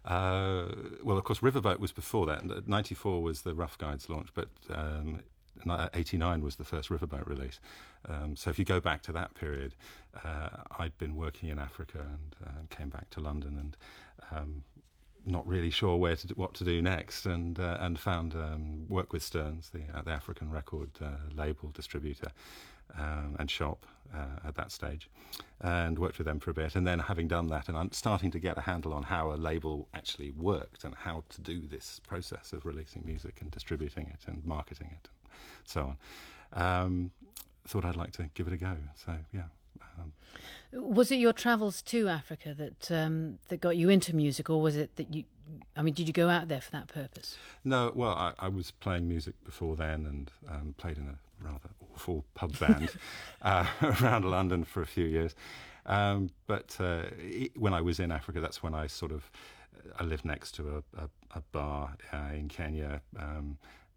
uh, well, of course, Riverboat was before that. ninety-four was the Rough Guides launch, but um, eighty-nine was the first Riverboat release. Um, so if you go back to that period, uh, I'd been working in Africa and uh, came back to London and um, not really sure where to do, what to do next, and uh, and found um, work with Stearns, the, uh, the African record uh, label distributor. Um, and shop uh, at that stage, and worked with them for a bit. And then having done that, and I'm starting to get a handle on how a label actually worked and how to do this process of releasing music and distributing it and marketing it and so on. Um, thought I'd like to give it a go. So, yeah. Um, was it your travels to Africa that um, that got you into music, or was it that you, I mean, did you go out there for that purpose? No, well, I, I was playing music before then and um, played in a rather awful pub band uh, around London for a few years. Um, but uh, it, when I was in Africa, that's when I sort of, I lived next to a, a, a bar uh, in Kenya um,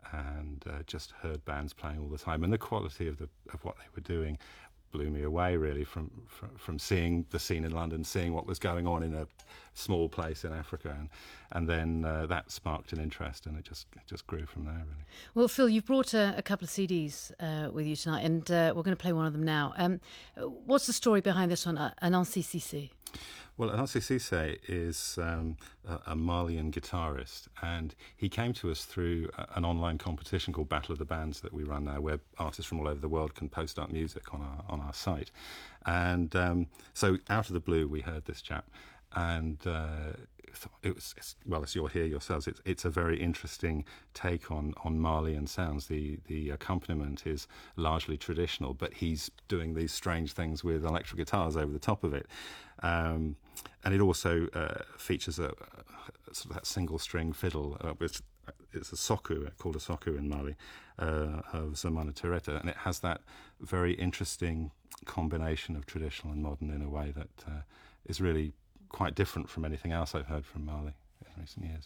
and uh, just heard bands playing all the time. And the quality of the of what they were doing blew me away, really, from, from from seeing the scene in London, seeing what was going on in a small place in Africa, and and then uh, that sparked an interest, and it just it just grew from there, really. Well, Phil, you've brought a, a couple of C Ds uh, with you tonight, and uh, we're going to play one of them now. Um, what's the story behind this one, Anansi Cisse? Well, Anansi Cisse is um, a, a Malian guitarist, and he came to us through a, an online competition called Battle of the Bands that we run now, where artists from all over the world can post up music on our on our site. And um, so, out of the blue, we heard this chap, and uh, it was it's, well, as you'll hear yourselves, it's it's a very interesting take on on Malian sounds. The the accompaniment is largely traditional, but he's doing these strange things with electric guitars over the top of it. Um, and it also uh, features a, a sort of that single string fiddle, uh, which it's a soku, called a soku in Mali, uh, of Zoumana Tireta, and it has that very interesting combination of traditional and modern in a way that uh, is really quite different from anything else I've heard from Mali in recent years.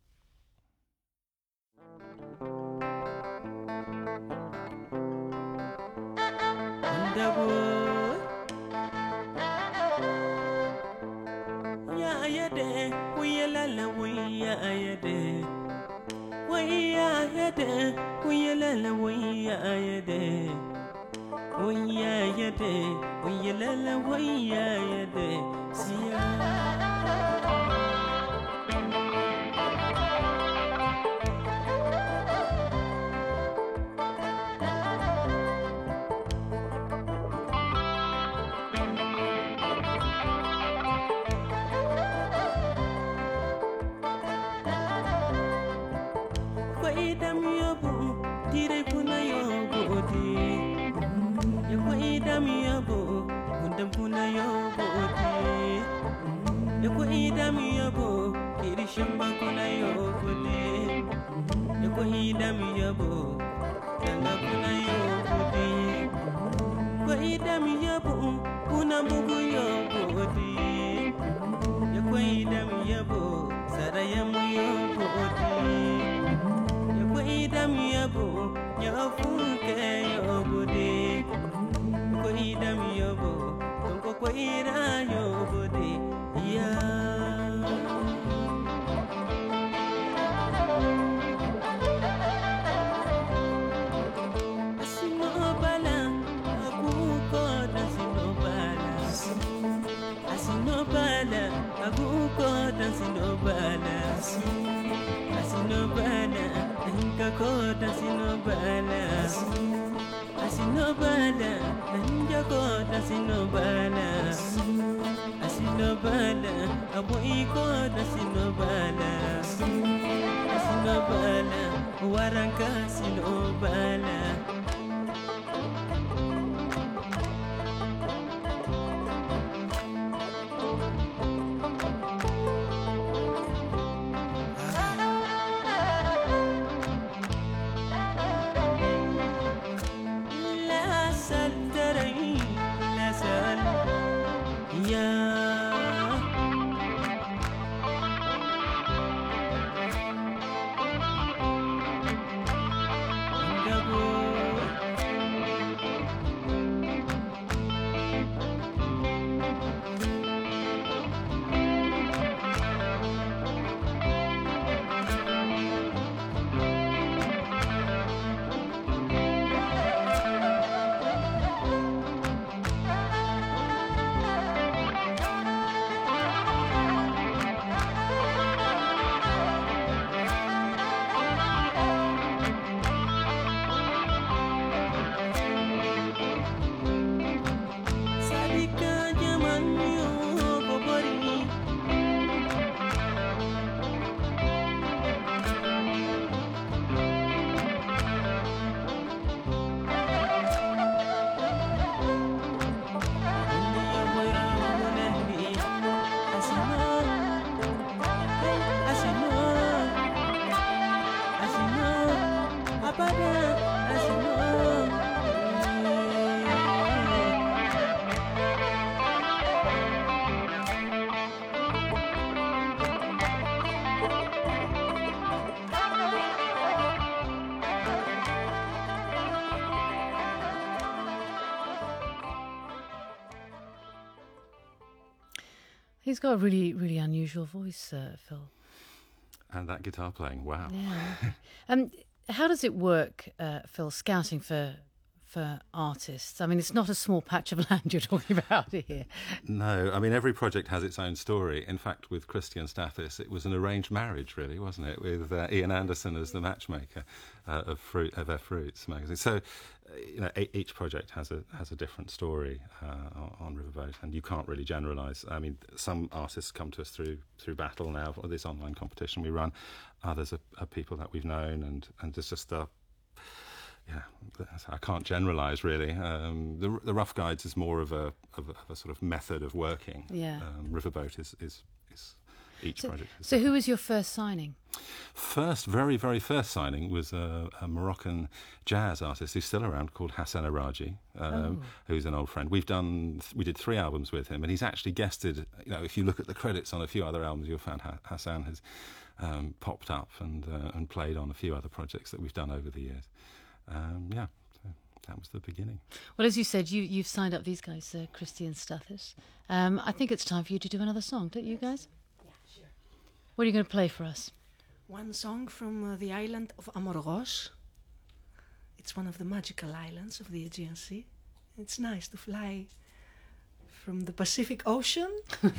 He's got a really, really unusual voice, uh, Phil. And that guitar playing, wow. Yeah. um, how does it work, uh, Phil, scouting for for artists? I mean, it's not a small patch of land you're talking about here. No, I mean, every project has its own story. In fact, with Christian Stathis, it was an arranged marriage, really, wasn't it? With uh, Ian Anderson as the matchmaker uh, of Fruit of F Fruits magazine. So, uh, you know, a- each project has a has a different story uh, on, on Riverboat, and you can't really generalise. I mean, some artists come to us through through Battle now, or this online competition we run. Others are, are people that we've known, and and there's just a Yeah, I can't generalise really. Um, the the Rough Guides is more of a, of a of a sort of method of working. Yeah. Um, Riverboat is, is is each so, project. So who was your first signing? First, very, very first signing was a, a Moroccan jazz artist who's still around called Hassan Araji, um, oh. who's an old friend. We've done, we did three albums with him, and he's actually guested. You know, if you look at the credits on a few other albums, you'll find ha- Hassan has um, popped up and uh, and played on a few other projects that we've done over the years. Um, yeah, so that was the beginning. Well, as you said, you you've signed up these guys, uh, Christy and Stathis. Um, I think it's time for you to do another song, don't you guys? Yeah, sure. What are you going to play for us? One song from uh, the island of Amorgos. It's one of the magical islands of the Aegean Sea. It's nice to fly from the Pacific Ocean,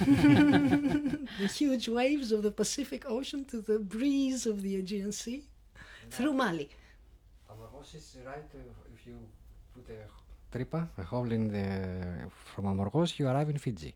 the huge waves of the Pacific Ocean, to the breeze of the Aegean Sea, through Mali. Amorgos is right. Uh, if you put a tripa, a hole in the from Amorgos, you arrive in Fiji.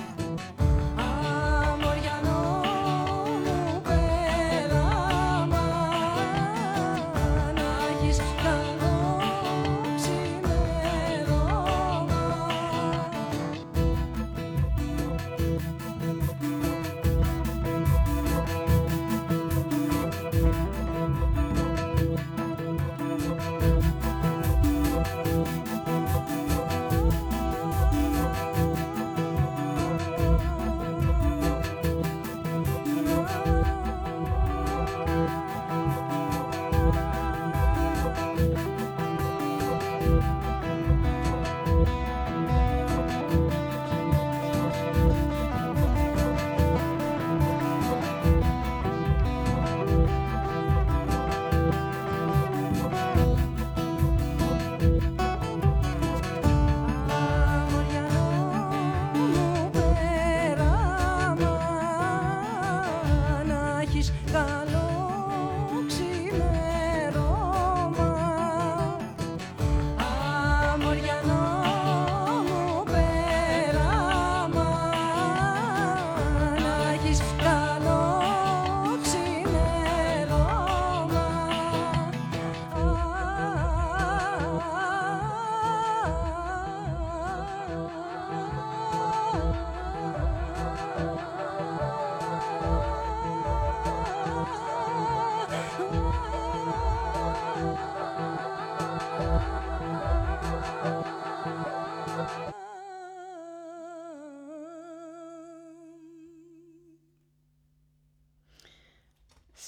Amoriano μου πέραμα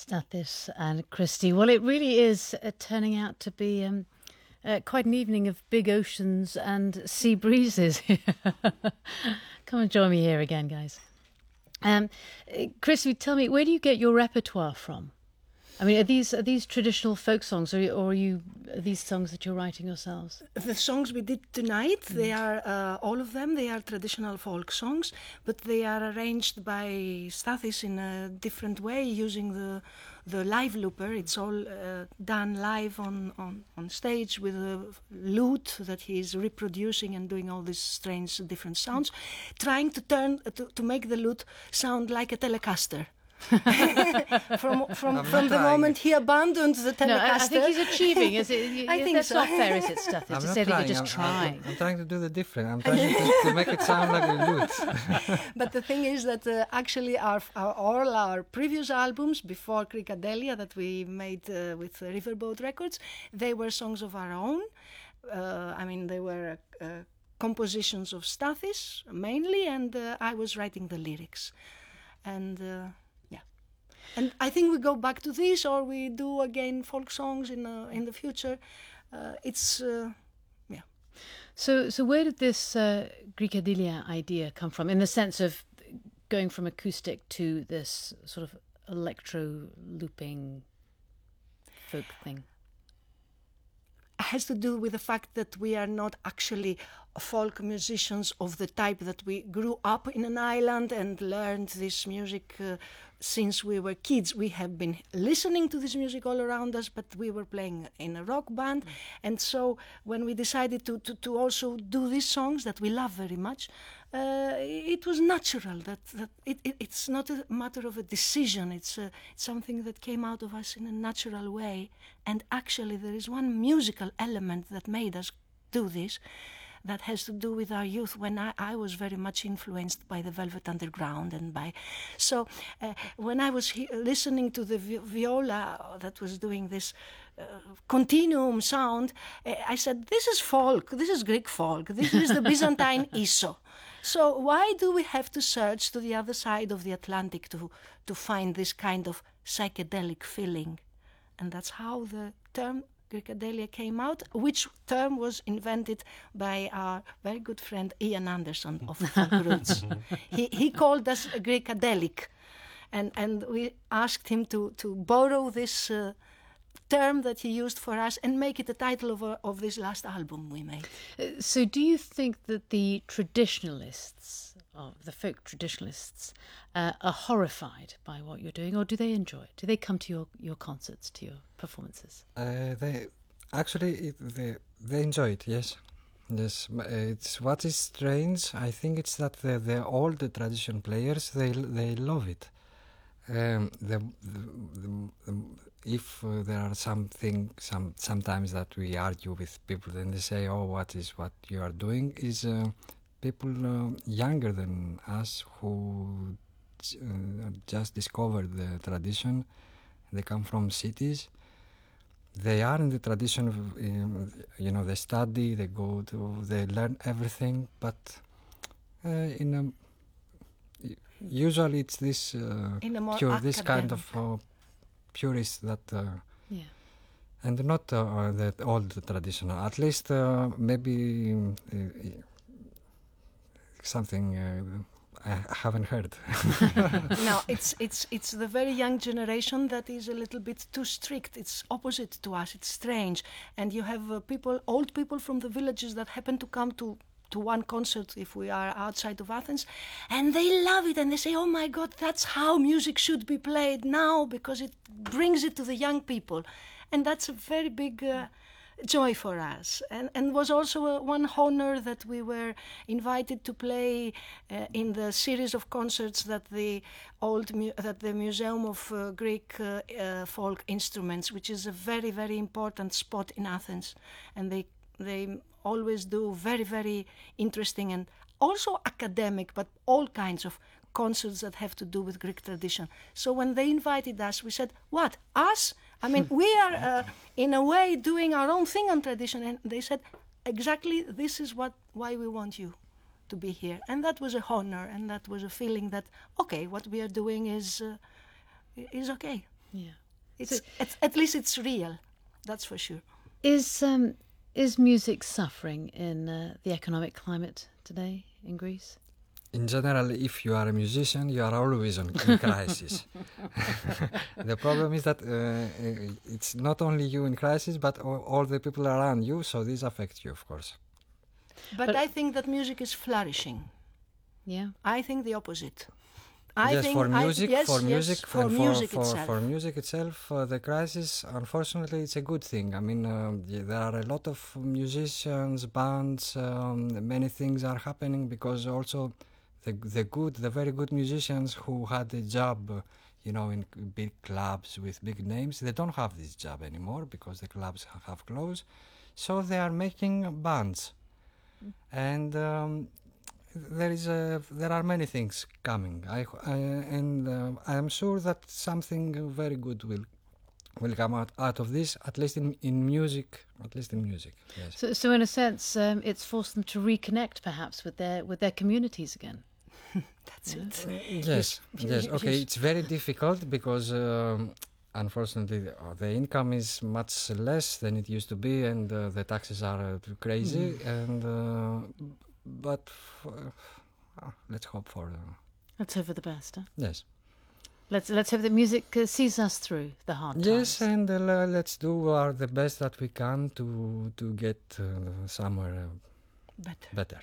Stathis and Christy. Well, it really is uh, turning out to be um, uh, quite an evening of big oceans and sea breezes. Come and join me here again, guys. Um, uh, Christy, tell me, where do you get your repertoire from? I mean, are these are these traditional folk songs, or, or are you are these songs that you're writing yourselves? The songs we did tonight, mm. they are uh, all of them. They are traditional folk songs, but they are arranged by Stathis in a different way, using the the live looper. It's all uh, done live on, on, on stage with a lute that he is reproducing and doing all these strange different sounds, trying to turn to, to make the lute sound like a Telecaster. from from from the moment he abandoned the Telecaster. No, I, I think he's achieving. Is it? I think that's so. not fair, is it, Stuff? To say trying. that you're just I'm, trying. I'm, I'm trying to do the different. I'm trying to, to make it sound like a lute. But the thing is that uh, actually our, our all our previous albums before Crikadelia that we made uh, with uh, Riverboat Records, they were songs of our own. Uh, I mean, they were uh, compositions of Stathis mainly, and uh, I was writing the lyrics. And uh, And I think we go back to this, or we do again folk songs in uh, in the future. Uh, it's uh, yeah. So, so where did this uh, Crikadelia idea come from? In the sense of going from acoustic to this sort of electro looping folk thing. Has to do with the fact that we are not actually folk musicians of the type that we grew up in an island and learned this music uh, since we were kids. We have been listening to this music all around us, but we were playing in a rock band. Mm. And so when we decided to, to, to also do these songs that we love very much, uh, it was natural. That, that it, it, it's not a matter of a decision. It's, a, it's something that came out of us in a natural way. And actually there is one musical element that made us do this, that has to do with our youth, when I, I was very much influenced by the Velvet Underground and by... So uh, when I was he- listening to the vi- viola that was doing this uh, continuum sound, uh, I said, this is folk, this is Greek folk, this is the Byzantine I S O. So why do we have to search to the other side of the Atlantic to, to find this kind of psychedelic feeling? And that's how the term Crikadelia came out, which term was invented by our very good friend Ian Anderson of Folk Roots. he, he called us Crikadelic, and, and we asked him to, to borrow this uh, term that he used for us and make it the title of, a, of this last album we made. Uh, so do you think that the traditionalists, of the folk traditionalists, uh, are horrified by what you're doing, or do they enjoy it? Do they come to your, your concerts, to your performances? Uh, they actually it, they they enjoy it. Yes, yes. It's what is strange. I think it's that the, the old the tradition players they they love it. Um, the, the, the, the if uh, there are something some sometimes that we argue with people, then they say, "Oh, what is what you are doing?" Is uh, people uh, younger than us who uh, just discovered the tradition. They come from cities. They are in the tradition of, um, you know, they study, they go to, they learn everything, but uh, in a, usually it's this uh, pure, this kind of uh, purists that, uh, yeah. and not uh, the old traditional. At least uh, maybe uh, something. Uh, I haven't heard. No, it's it's it's the very young generation that is a little bit too strict. It's opposite to us. It's strange, and you have uh, people, old people from the villages that happen to come to to one concert if we are outside of Athens, and they love it, and they say, "Oh my God, that's how music should be played now, because it brings it to the young people," and that's a very big. Uh, joy for us, and and was also a, one honor that we were invited to play uh, in the series of concerts that the old mu- that the Museum of uh, Greek uh, uh, Folk Instruments, which is a very very important spot in Athens, and they they always do very very interesting and also academic, but all kinds of concerts that have to do with Greek tradition. So when they invited us, we said, "What, us? I mean, we are, uh, in a way, doing our own thing on tradition." And they said, "Exactly, this is what why we want you to be here." And that was a honor, and that was a feeling that, okay, what we are doing is uh, is okay. Yeah. It's, it's at least it's real. That's for sure. Is um, is music suffering in uh, the economic climate today in Greece? In general, if you are a musician, you are always on, in crisis. The problem is that uh, it's not only you in crisis, but all, all the people around you, so this affects you, of course. But, But- I think that music is flourishing. Yeah. I think the opposite. I yes, think for I- music, yes, for yes, music, for and music for, itself. for music itself, uh, the crisis, unfortunately, it's a good thing. I mean, um, yeah, there are a lot of musicians, bands, um, many things are happening because also the the good, the very good musicians who had a job, uh, you know, in big clubs with big names, they don't have this job anymore because the clubs ha- have closed. So they are making bands, and um, there is a, there are many things coming. I, I and uh, I am sure that something very good will will come out, out of this. At least in, in music, at least in music. Yes. So, so in a sense, um, it's forced them to reconnect, perhaps, with their with their communities again. That's it. Yes, yes. Okay, yes. it's very difficult because um, unfortunately the, uh, the income is much less than it used to be, and uh, the taxes are uh, too crazy. Mm. And uh, but f- uh, let's hope for uh, Let's hope for the best. Huh? yes. Let's let's hope that music uh, sees us through the hard times. Yes, and uh, le- let's do our the best that we can to to get uh, somewhere uh, Better. better.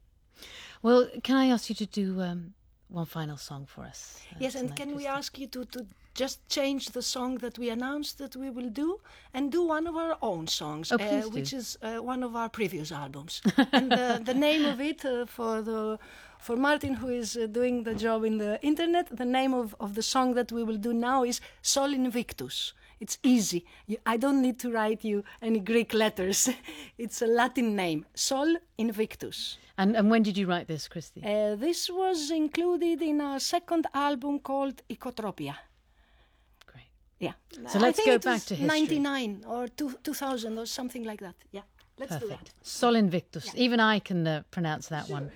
Well, can I ask you to do um, one final song for us? uh, Yes, and tonight, can we Christy? ask you to, to just change the song that we announced that we will do and do one of our own songs, Oh, uh, please do. which is uh, one of our previous albums. And uh, the name of it uh, for the for Martin, who is uh, doing the job in the internet, the name of, of the song that we will do now is Sol Invictus. It's easy. You, I don't need to write you any Greek letters. It's a Latin name, Sol Invictus. And and when did you write this, Christy? Uh, this was included in our second album called Ecotropia. Great. Yeah. So I let's think go it back was to history. ninety-nine or two, 2000 or something like that. Yeah. Let's do Perfect. that. Sol Invictus. Even I can uh, pronounce that one.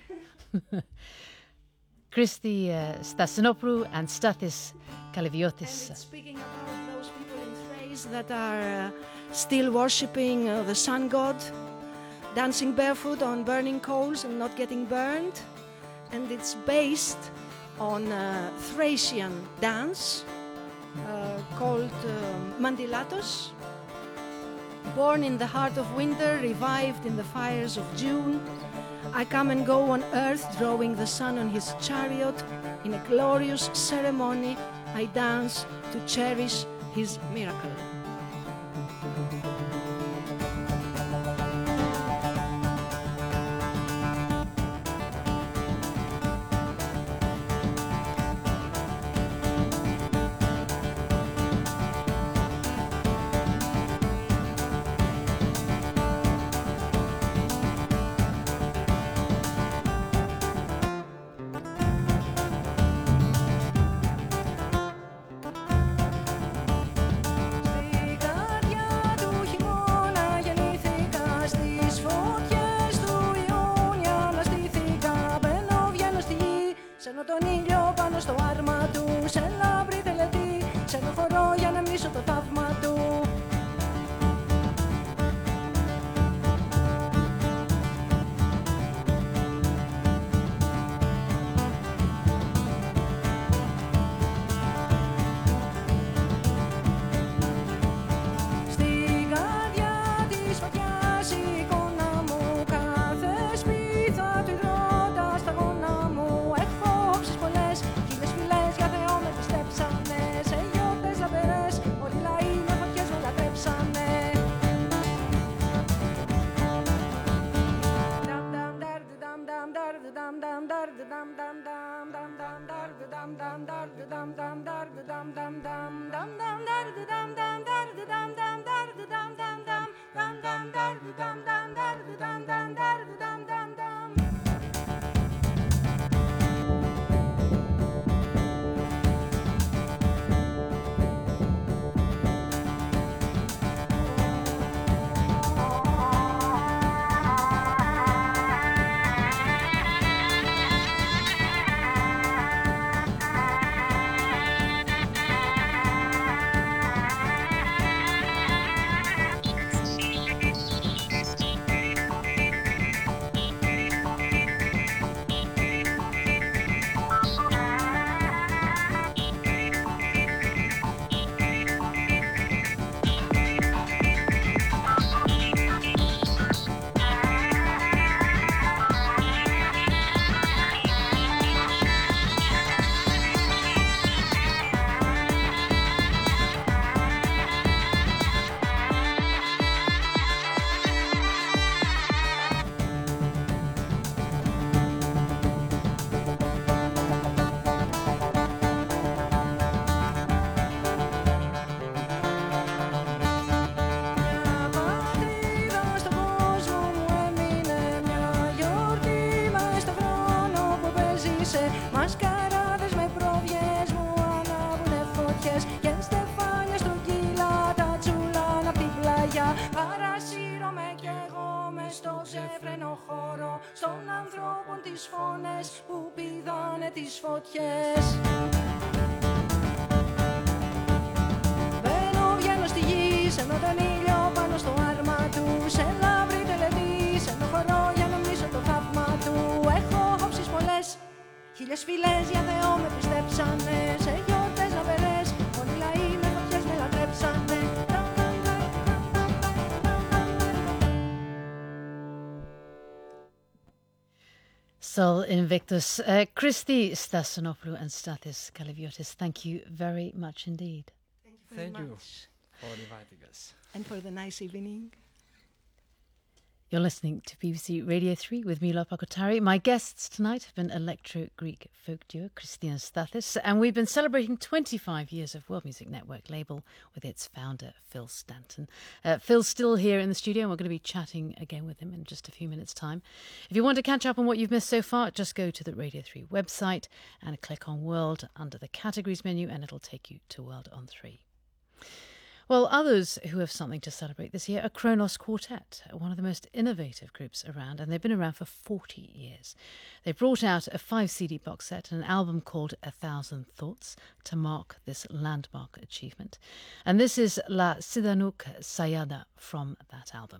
Christy uh, Stasinopoulou and Stathis Kaliviotis. And it's speaking about those people in Thrace that are uh, still worshipping uh, the sun god, dancing barefoot on burning coals and not getting burned. And it's based on a Thracian dance uh, called uh, Mandilatos. Born in the heart of winter, revived in the fires of June, I come and go on earth, drawing the sun on his chariot. In a glorious ceremony, I dance to cherish his miracle. Στη καρδιά του χειμώνα γεννήθηκα, στις φωτιές του Ιούνια αναστήθηκα. Μπαίνω, βγαίνω στη γη, σέρνω τον ήλιο πάνω στο άρμα του. Σε λαμπρή τελετή, ξενοχωρώ για να μίσω το θαύμα του. Στην καρδιά της φωτιάς η εικόνα μου, κάθε σπίθα του υδρότα σταγόνα μου. Έχω όψεις πολλές, χίλιες φυλές για Θεό με πιστέψανε. Σε γιορτές λαμπερές, όλοι οι λαοί με φωτιές με λατρέψανε. στον ανθρώπων τις φωνές που πηδάνε τις φωτιές. Μπαίνω, βγαίνω στη γη, σένω τον ήλιο πάνω στο άρμα του. Σε λαμπρή τελετή, στενοχωρώ για να μνήσω το θαύμα του. Έχω όψεις πολλές, χίλιες φυλές για Θεό με πιστέψανε. Σε γιορτές λαμπερές, όλοι οι λαοί με φωτιές με λατρέψανε. Sol Invictus. Uh, Christy Stassonopoulou and Stathis Kaliviotis, thank you very much indeed. Thank you very Thank you much. for inviting us. And for the nice evening. You're listening to B B C Radio three with me, Lopa Kotari. My guests tonight have been electro-Greek folk duo Christy and Stathis, and we've been celebrating twenty-five years of World Music Network label with its founder, Phil Stanton. Uh, Phil's still here in the studio, and we're going to be chatting again with him in just a few minutes' time. If you want to catch up on what you've missed so far, just go to the Radio three website and click on World under the Categories menu, and it'll take you to World on three. Well, others who have something to celebrate this year are Kronos Quartet, one of the most innovative groups around, and they've been around for forty years. They brought out a five C D box set and an album called A Thousand Thoughts to mark this landmark achievement. And this is La Sidanouk Sayada from that album.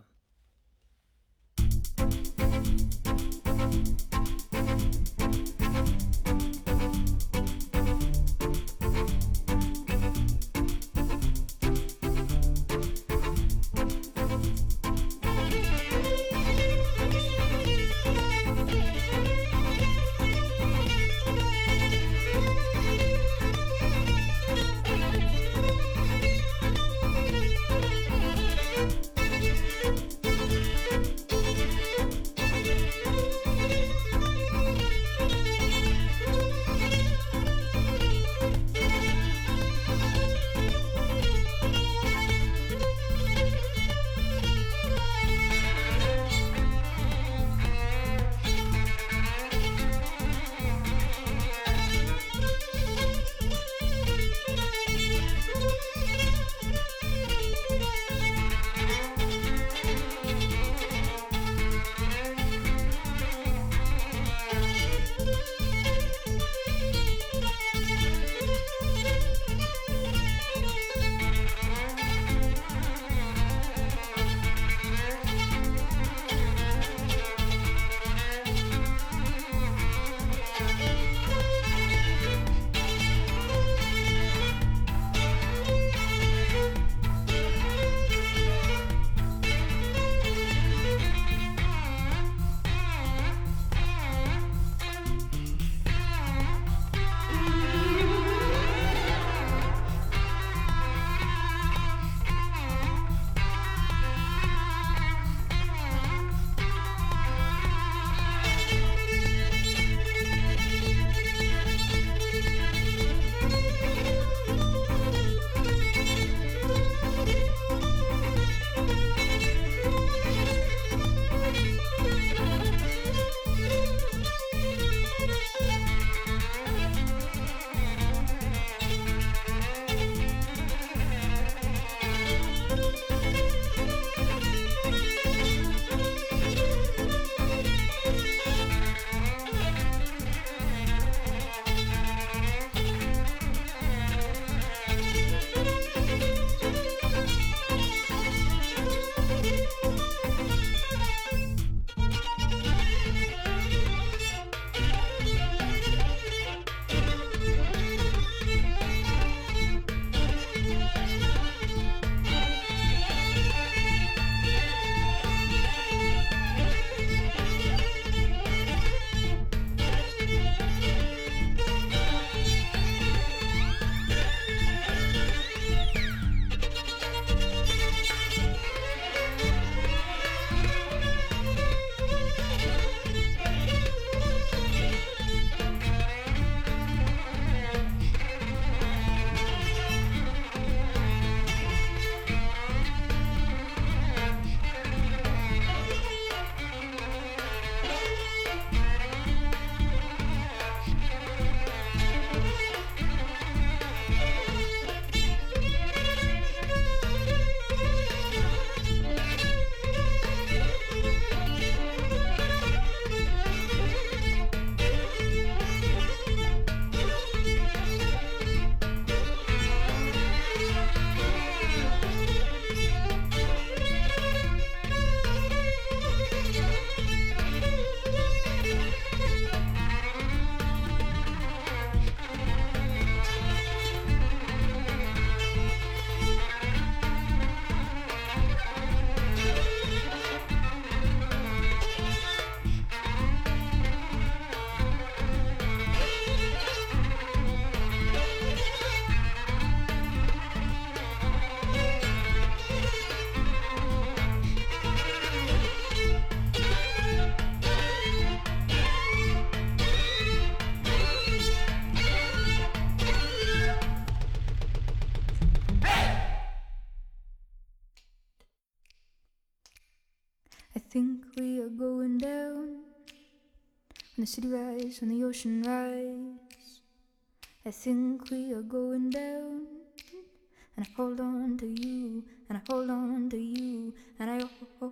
think we are going down. When the city rise, when the ocean rise, I think we are going down. And I hold on to you, and I hold on to you, and I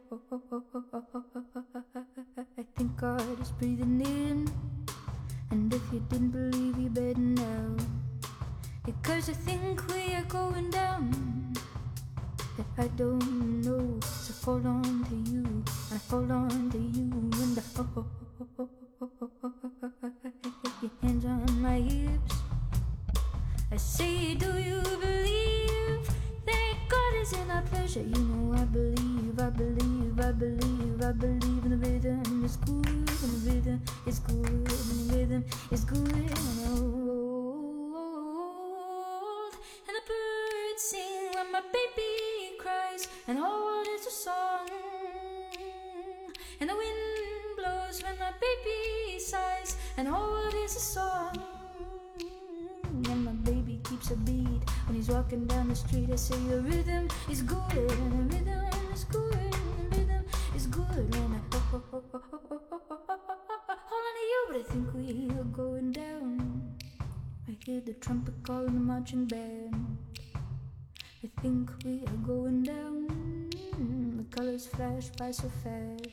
I think God is breathing in. And if you didn't believe, you better know, because I think we are going down. If I don't know, so hold on to you, and I hold on to you, and I put your hands on my hips. I say, do you believe that God is in our pleasure? You know I believe, I believe, I believe, I believe in the rhythm is good, and the rhythm is good, and the rhythm is good, and old. And the birds sing when my baby cries, and all is a song. And the wind blows when my baby sighs, and all is a song. And my baby keeps a beat when he's walking down the street. I say your rhythm is good, and the rhythm is good, and the rhythm is good. And I hold on to you, but I think we are going down. I hear the trumpet calling the marching band. I think we are going down. The colors flash by so fast.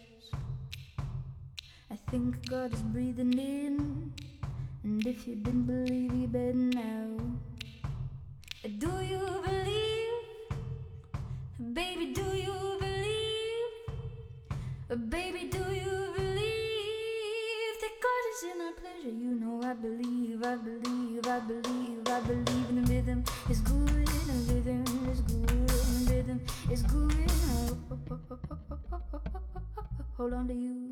I think God is breathing in. And if you didn't believe, you better now. Do you believe? Baby, do you believe? Baby, do you believe that God is in our pleasure? You know I believe, I believe, I believe, I believe in the rhythm is good, and the rhythm is good, and the rhythm is good. Hold on to you.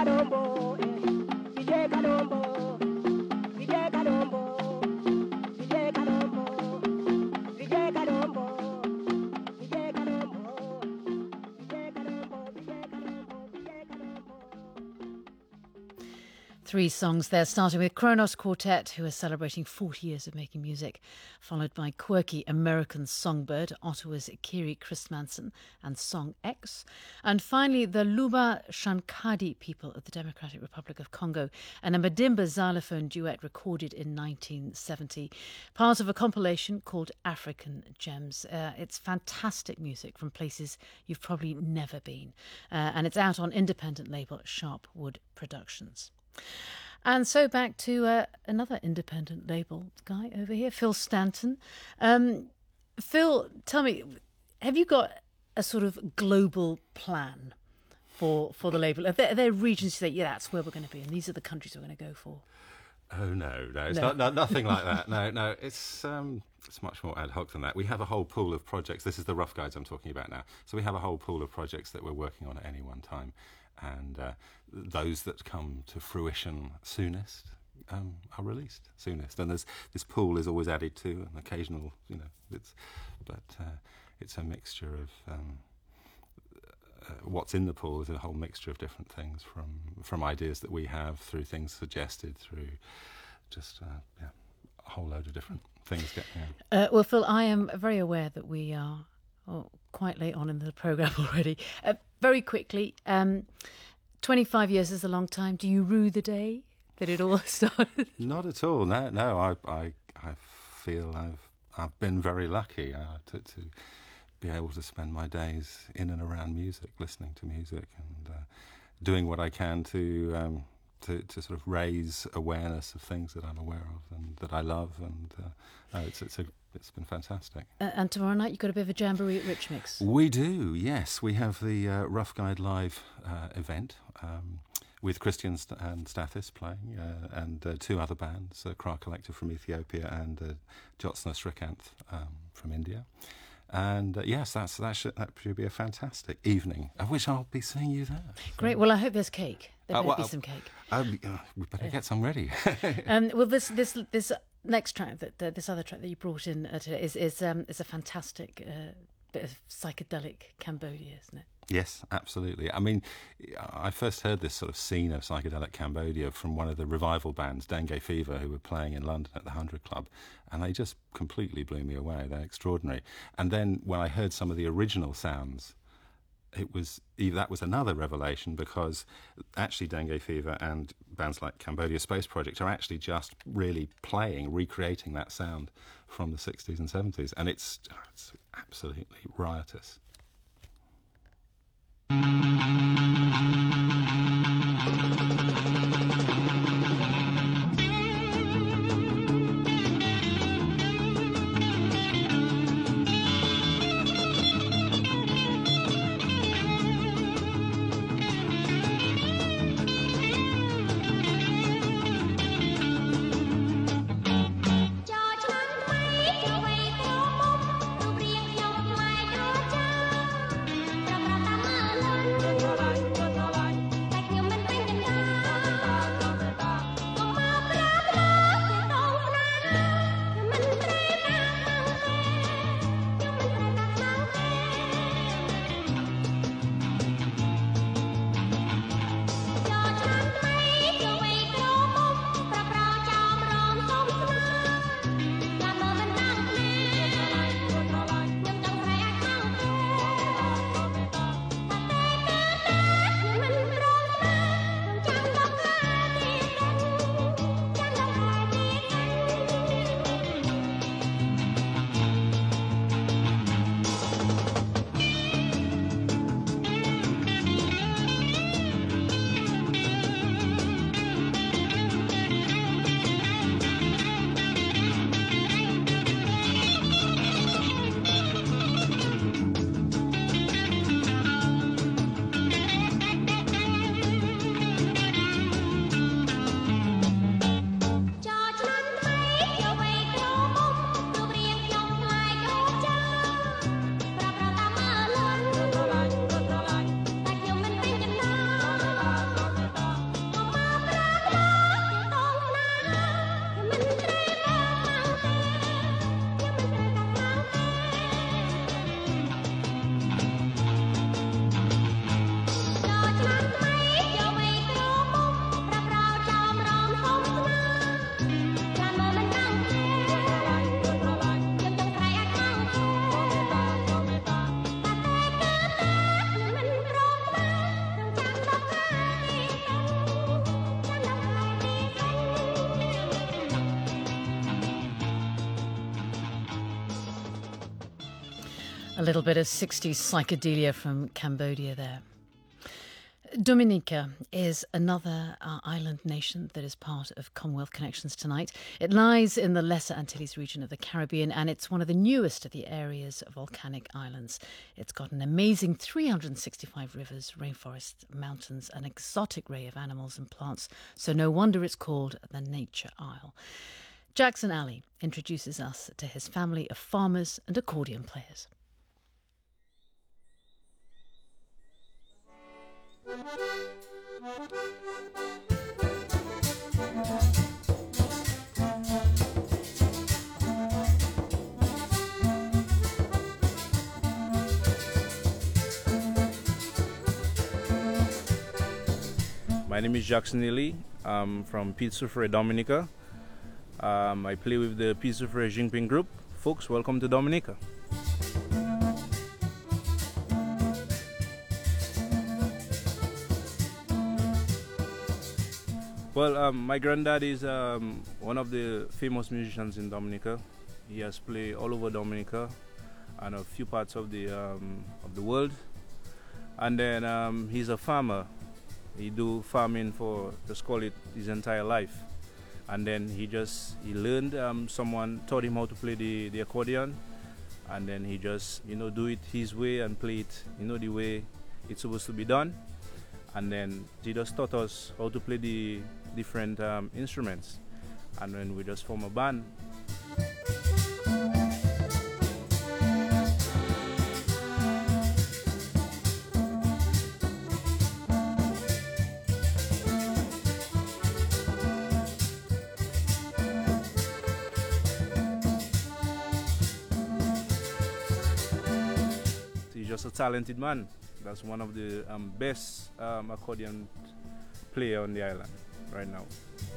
Kadombo, D J Kadombo, D J Kadombo, D J Kadombo, D J Kadombo, D J Kadombo, D J Kadombo, D J Kadombo, D J Kadombo. Three songs there, starting with Kronos Quartet, who are celebrating forty years of making music, followed by quirky American songbird, Ottawa's Kiri Christmanson and Song X, and finally the Luba Shankadi people of the Democratic Republic of Congo, and a Madimba xylophone duet recorded in nineteen seventy, part of a compilation called African Gems. Uh, it's fantastic music from places you've probably never been, uh, and it's out on independent label Sharpwood Productions. And so back to uh, another independent label guy over here, Phil Stanton. Um, Phil, tell me, have you got a sort of global plan for for the label? Are there, are there regions you say, yeah, that's where we're going to be, and these are the countries we're going to go for? Oh no, no, it's No. Not, not nothing like that. No, no, it's um, it's much more ad hoc than that. We have a whole pool of projects. This is the Rough Guides I'm talking about now. So we have a whole pool of projects that we're working on at any one time, and uh, those that come to fruition soonest um, are released soonest. And there's this pool is always added to, an occasional, you know, it's, but uh, it's a mixture of. Um, Uh, what's in the pool is a whole mixture of different things, from from ideas that we have, through things suggested, through just uh, yeah, a whole load of different things. Get, yeah. Uh, well, Phil, I am very aware that we are oh, quite late on in the programme already. Uh, very quickly, um, twenty-five years is a long time. Do you rue the day that it all started? Not at all. No, no. I I, I feel I've I've been very lucky uh, to. to be able to spend my days in and around music, listening to music, and uh, doing what I can to, um, to to sort of raise awareness of things that I'm aware of and that I love, and uh, no, it's it's a, it's been fantastic. Uh, and tomorrow night you've got a bit of a jamboree at Rich Mix. We do, yes. We have the uh, Rough Guide Live uh, event um, with Christian St- and Stathis playing, uh, and uh, two other bands, uh, Kra Collective from Ethiopia and uh, Jyotsna Srikanth um, from India. And uh, yes, that's that should that should be a fantastic evening, of which I'll be seeing you there. Great. Well, I hope there's cake. There Uh, better well, be uh, some cake. Um, uh, we better get some ready. um, well, this this this next track, that uh, this other track that you brought in uh, today is is um, is a fantastic uh, bit of psychedelic Cambodia, isn't it? Yes, absolutely. I mean, I first heard this sort of scene of psychedelic Cambodia from one of the revival bands, Dengue Fever, who were playing in London at the Hundred Club, and they just completely blew me away. They're extraordinary. And then when I heard some of the original sounds, it was that was another revelation, because actually Dengue Fever and bands like Cambodia Space Project are actually just really playing, recreating that sound from the sixties and seventies, and it's it's absolutely riotous. choឆ្នាំថ្មីចូលវ័យក្រមុំរូបរាងខ្ញុំខ្លាចរចា A little bit of sixties psychedelia from Cambodia there. Dominica is another uh, island nation that is part of Commonwealth Connections tonight. It lies in the Lesser Antilles region of the Caribbean, and it's one of the newest of the area's volcanic islands. It's got an amazing three hundred sixty-five rivers, rainforests, mountains, an exotic array of animals and plants, so no wonder it's called the Nature Isle. Jackson Alley introduces us to his family of farmers and accordion players. My name is Jackson Ely. I'm from Pied Soufrière, Dominica. Um, I play with the Pied Soufrière Jinping group. Folks, welcome to Dominica. Well, um, my granddad is um, one of the famous musicians in Dominica. He has played all over Dominica and a few parts of the um, of the world. And then um, he's a farmer. He do farming for, let's call it, his entire life. And then he just, he learned, um, someone taught him how to play the, the accordion. And then he just, you know, do it his way and play it, you know, the way it's supposed to be done. And then he just taught us how to play the different um, instruments. And then we just form a band. He's just a talented man. That's one of the um, best um, accordion player on the island right now.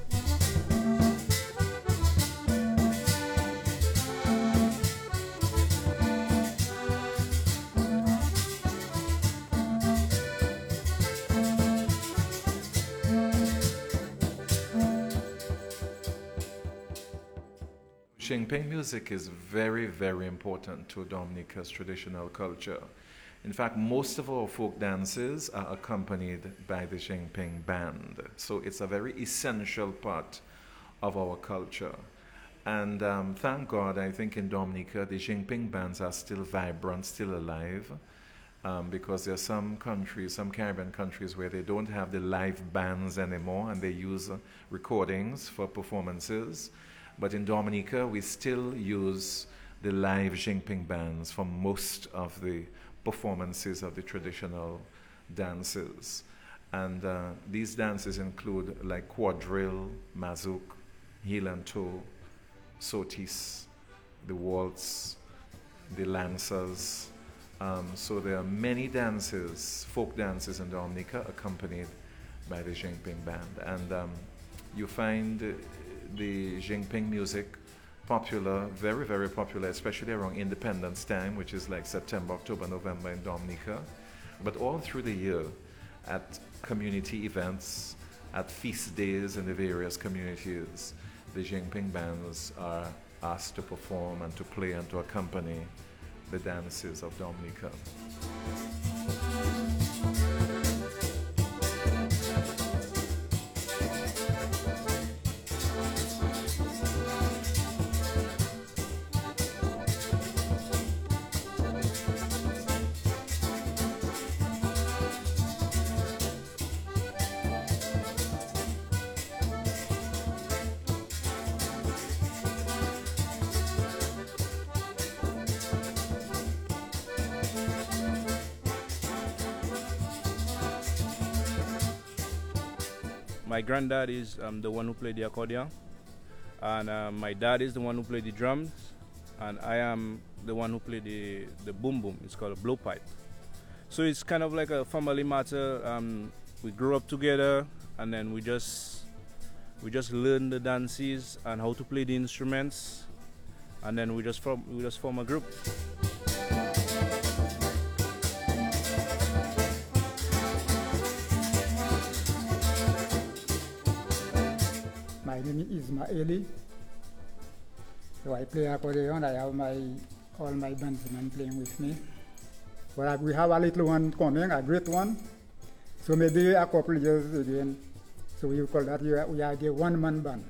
Jinping music is very, very important to Dominica's traditional culture. In fact, most of our folk dances are accompanied by the Jinping band. So it's a very essential part of our culture. And um, thank God, I think in Dominica, the Jinping bands are still vibrant, still alive, um, because there are some countries, some Caribbean countries, where they don't have the live bands anymore, and they use uh, recordings for performances. But in Dominica, we still use the live Jinping bands for most of the performances of the traditional dances. And uh, these dances include like quadrille, mazouk, heel and toe, sotis, the waltz, the lancers. Um, so there are many dances, folk dances in Dominica accompanied by the Jinping band. And um, you find uh, the Jinping music popular, very, very popular, especially around Independence time, which is like September, October, November in Dominica. But all through the year, at community events, at feast days in the various communities, the Jinping bands are asked to perform and to play and to accompany the dances of Dominica. My granddad is um, the one who played the accordion, and uh, my dad is the one who played the drums, and I am the one who played the, the boom boom. It's called a blowpipe. So it's kind of like a family matter. Um, we grew up together, and then we just we just learn the dances and how to play the instruments, and then we just form we just form a group. My name is Ismaili. So I play accordion. I have my all my bandsmen playing with me. But we have a little one coming, a great one. So maybe a couple of years again. So we call that we are, we are the one-man band.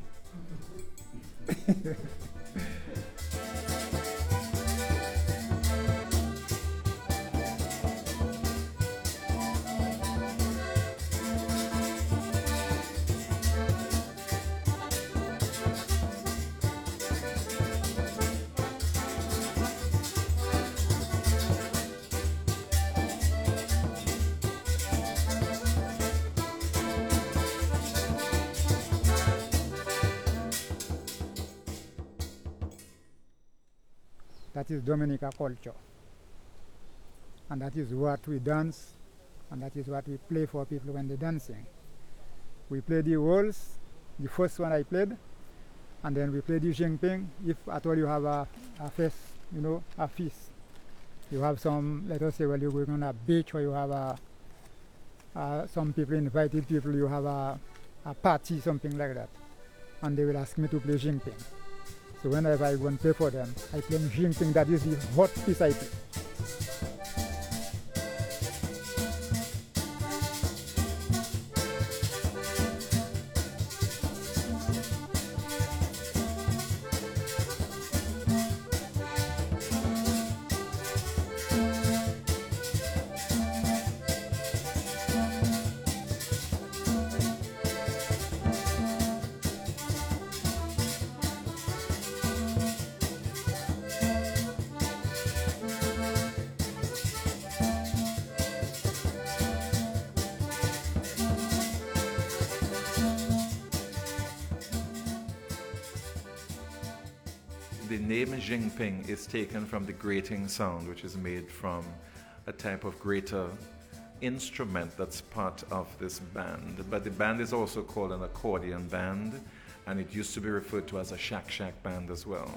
That is Dominica culture. And that is what we dance, and that is what we play for people when they're dancing. We play the waltz, the first one I played, and then we play the Jingping. If at all you have a, a feast, you know, a feast, you have some, let us say, well, you're going on a beach, or you have a, uh, some people invited people, you have a, a party, something like that, and they will ask me to play Jingping. So whenever I go and play for them, I play Jingping. That is the hot piece I play. The name Jingping is taken from the grating sound, which is made from a type of grater instrument that's part of this band. But the band is also called an accordion band, and it used to be referred to as a shack shack band as well.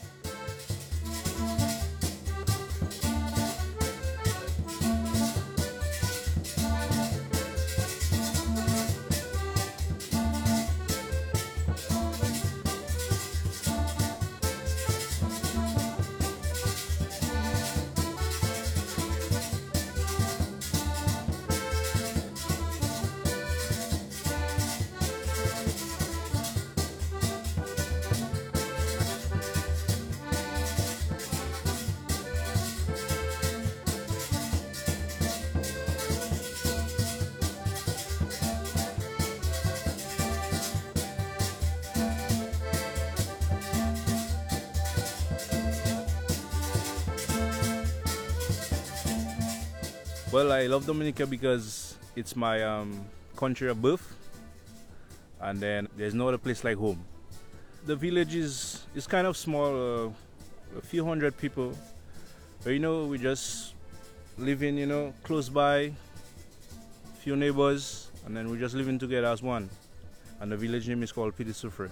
Well, I love Dominica because it's my um, country of birth, and then there's no other place like home. The village is, is kind of small, uh, a few hundred people, but you know, we just living, you know, close by, few neighbors, and then we're just living together as one. And the village name is called Petit Soufrière.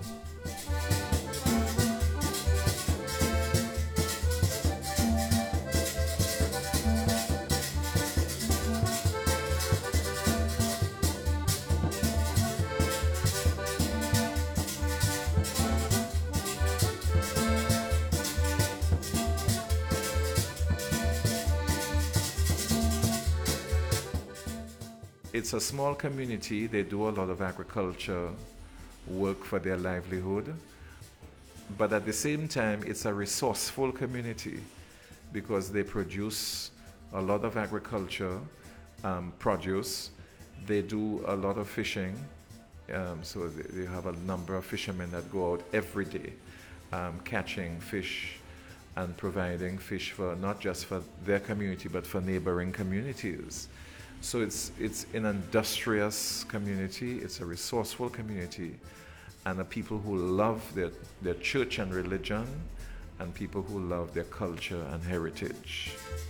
It's a small community. They do a lot of agriculture work for their livelihood. But at the same time, it's a resourceful community because they produce a lot of agriculture um, produce. They do a lot of fishing. Um, so they, they have a number of fishermen that go out every day um, catching fish and providing fish for not just for their community, but for neighboring communities. So it's, it's an industrious community, it's a resourceful community, and a people who love their, their church and religion, and people who love their culture and heritage.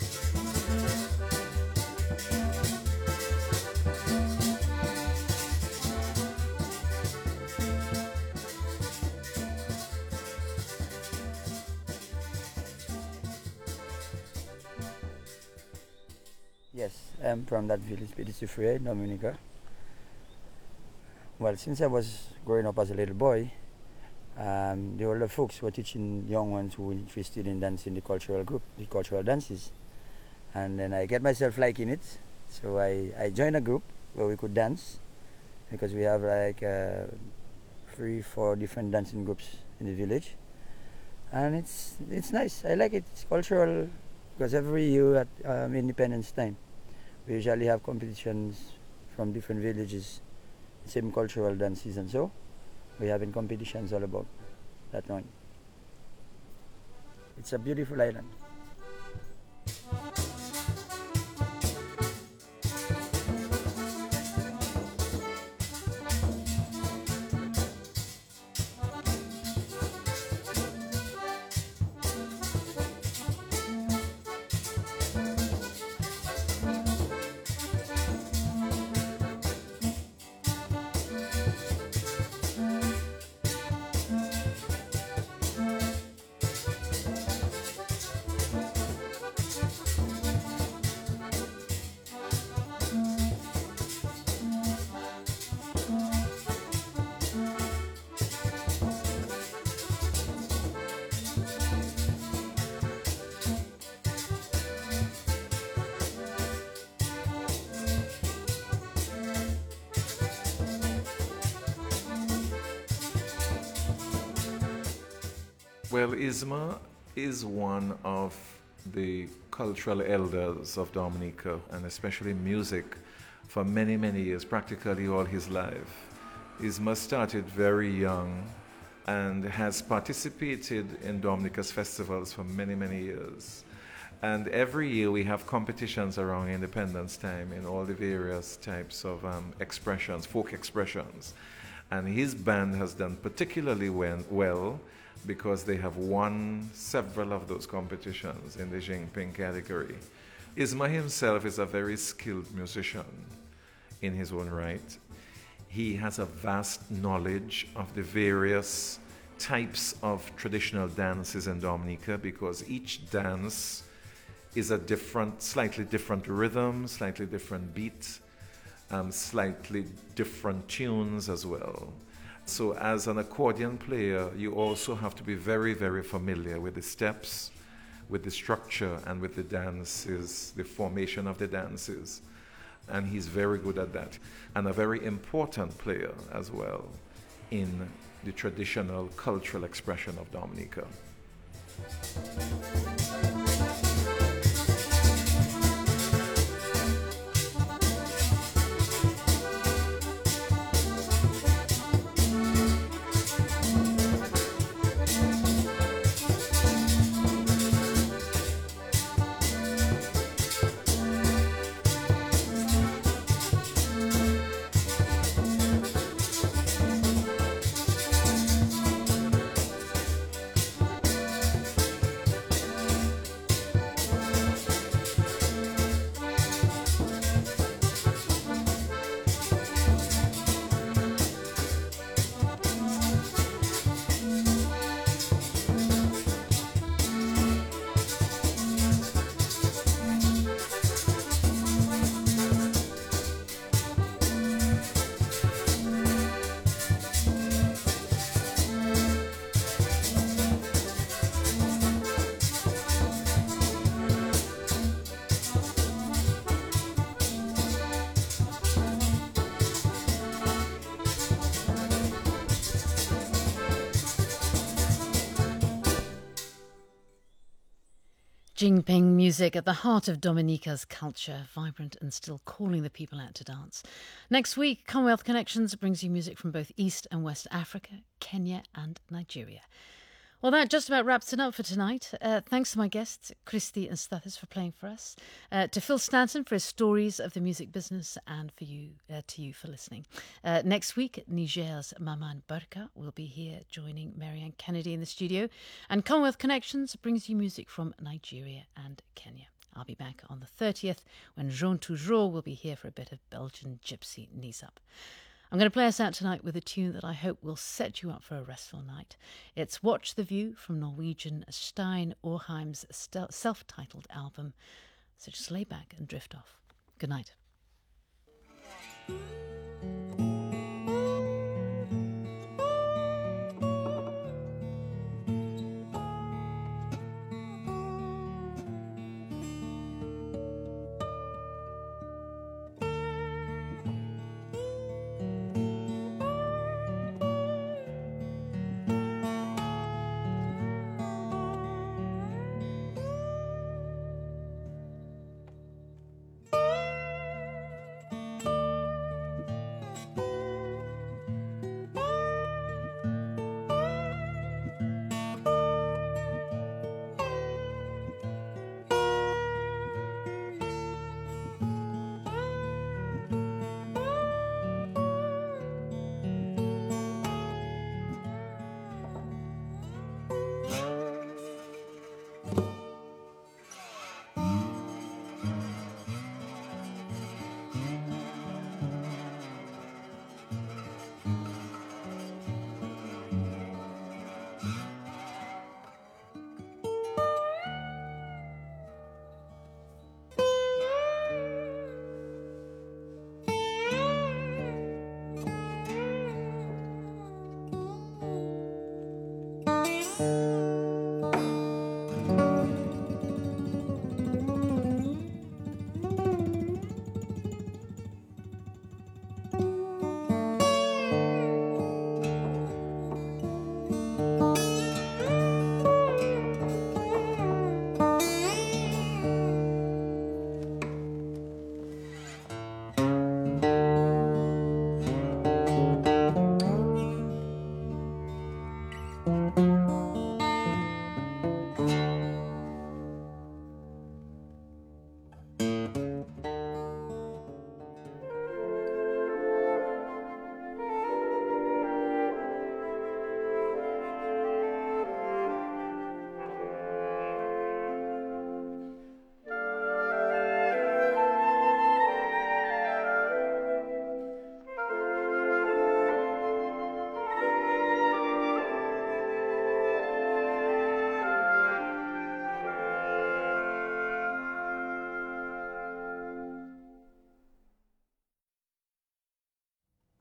Yes, I'm from that village, Petit Soufrière, Dominica. Well, since I was growing up as a little boy, Um, the older folks were teaching young ones who were interested in dancing the cultural group, the cultural dances. And then I get myself liking it. So I, I joined a group where we could dance, because we have like uh, three, four different dancing groups in the village. And it's it's nice. I like it. It's cultural, because every year at um, Independence Time, we usually have competitions from different villages, same cultural dances, and so we have in competitions all about that one. It's a beautiful island. Well, Isma is one of the cultural elders of Dominica, and especially music, for many, many years, practically all his life. Isma started very young and has participated in Dominica's festivals for many, many years. And every year we have competitions around Independence Time in all the various types of um, expressions, folk expressions. And his band has done particularly well, because they have won several of those competitions in the Jingping category. Isma himself is a very skilled musician in his own right. He has a vast knowledge of the various types of traditional dances in Dominica, because each dance is a different, slightly different rhythm, slightly different beat, um, slightly different tunes as well. So as an accordion player, you also have to be very, very familiar with the steps, with the structure, and with the dances, the formation of the dances. And he's very good at that. And a very important player as well in the traditional cultural expression of Dominica. Jingping music at the heart of Dominica's culture, vibrant and still calling the people out to dance. Next week, Commonwealth Connections brings you music from both East and West Africa, Kenya and Nigeria. Well, that just about wraps it up for tonight. Uh, thanks to my guests, Christy and Stathis, for playing for us, uh, to Phil Stanton for his stories of the music business, and for you, uh, to you for listening. Uh, next week, Niger's Maman Burka will be here joining Marianne Kennedy in the studio, and Commonwealth Connections brings you music from Nigeria and Kenya. I'll be back on the thirtieth when Jean Toujours will be here for a bit of Belgian gypsy knees up. I'm going to play us out tonight with a tune that I hope will set you up for a restful night. It's Watch the View from Norwegian Stein Orheim's self-titled album. So just lay back and drift off. Good night.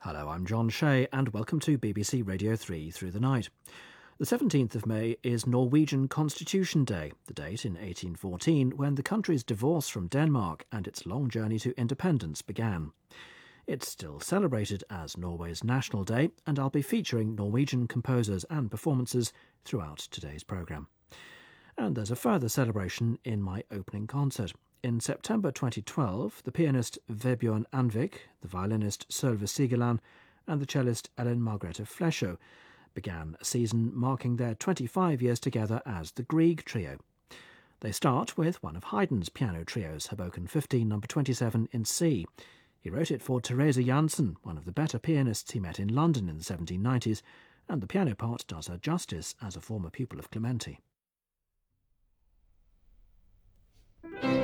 Hello, I'm John Shea and welcome to B B C Radio three Through the Night. The seventeenth of May is Norwegian Constitution Day, the date in eighteen fourteen when the country's divorce from Denmark and its long journey to independence began. It's still celebrated as Norway's National Day, and I'll be featuring Norwegian composers and performances throughout today's programme. And there's a further celebration in my opening concert. In September twenty twelve, the pianist Vebjørn Anvik, the violinist Sølve Sigeland, and the cellist Ellen Margrethe Flesho began a season marking their twenty-five years together as the Grieg Trio. They start with one of Haydn's piano trios, Hoboken fifteen, number twenty-seven in C. He wrote it for Therese Jansen, one of the better pianists he met in London in the seventeen nineties, and the piano part does her justice as a former pupil of Clementi.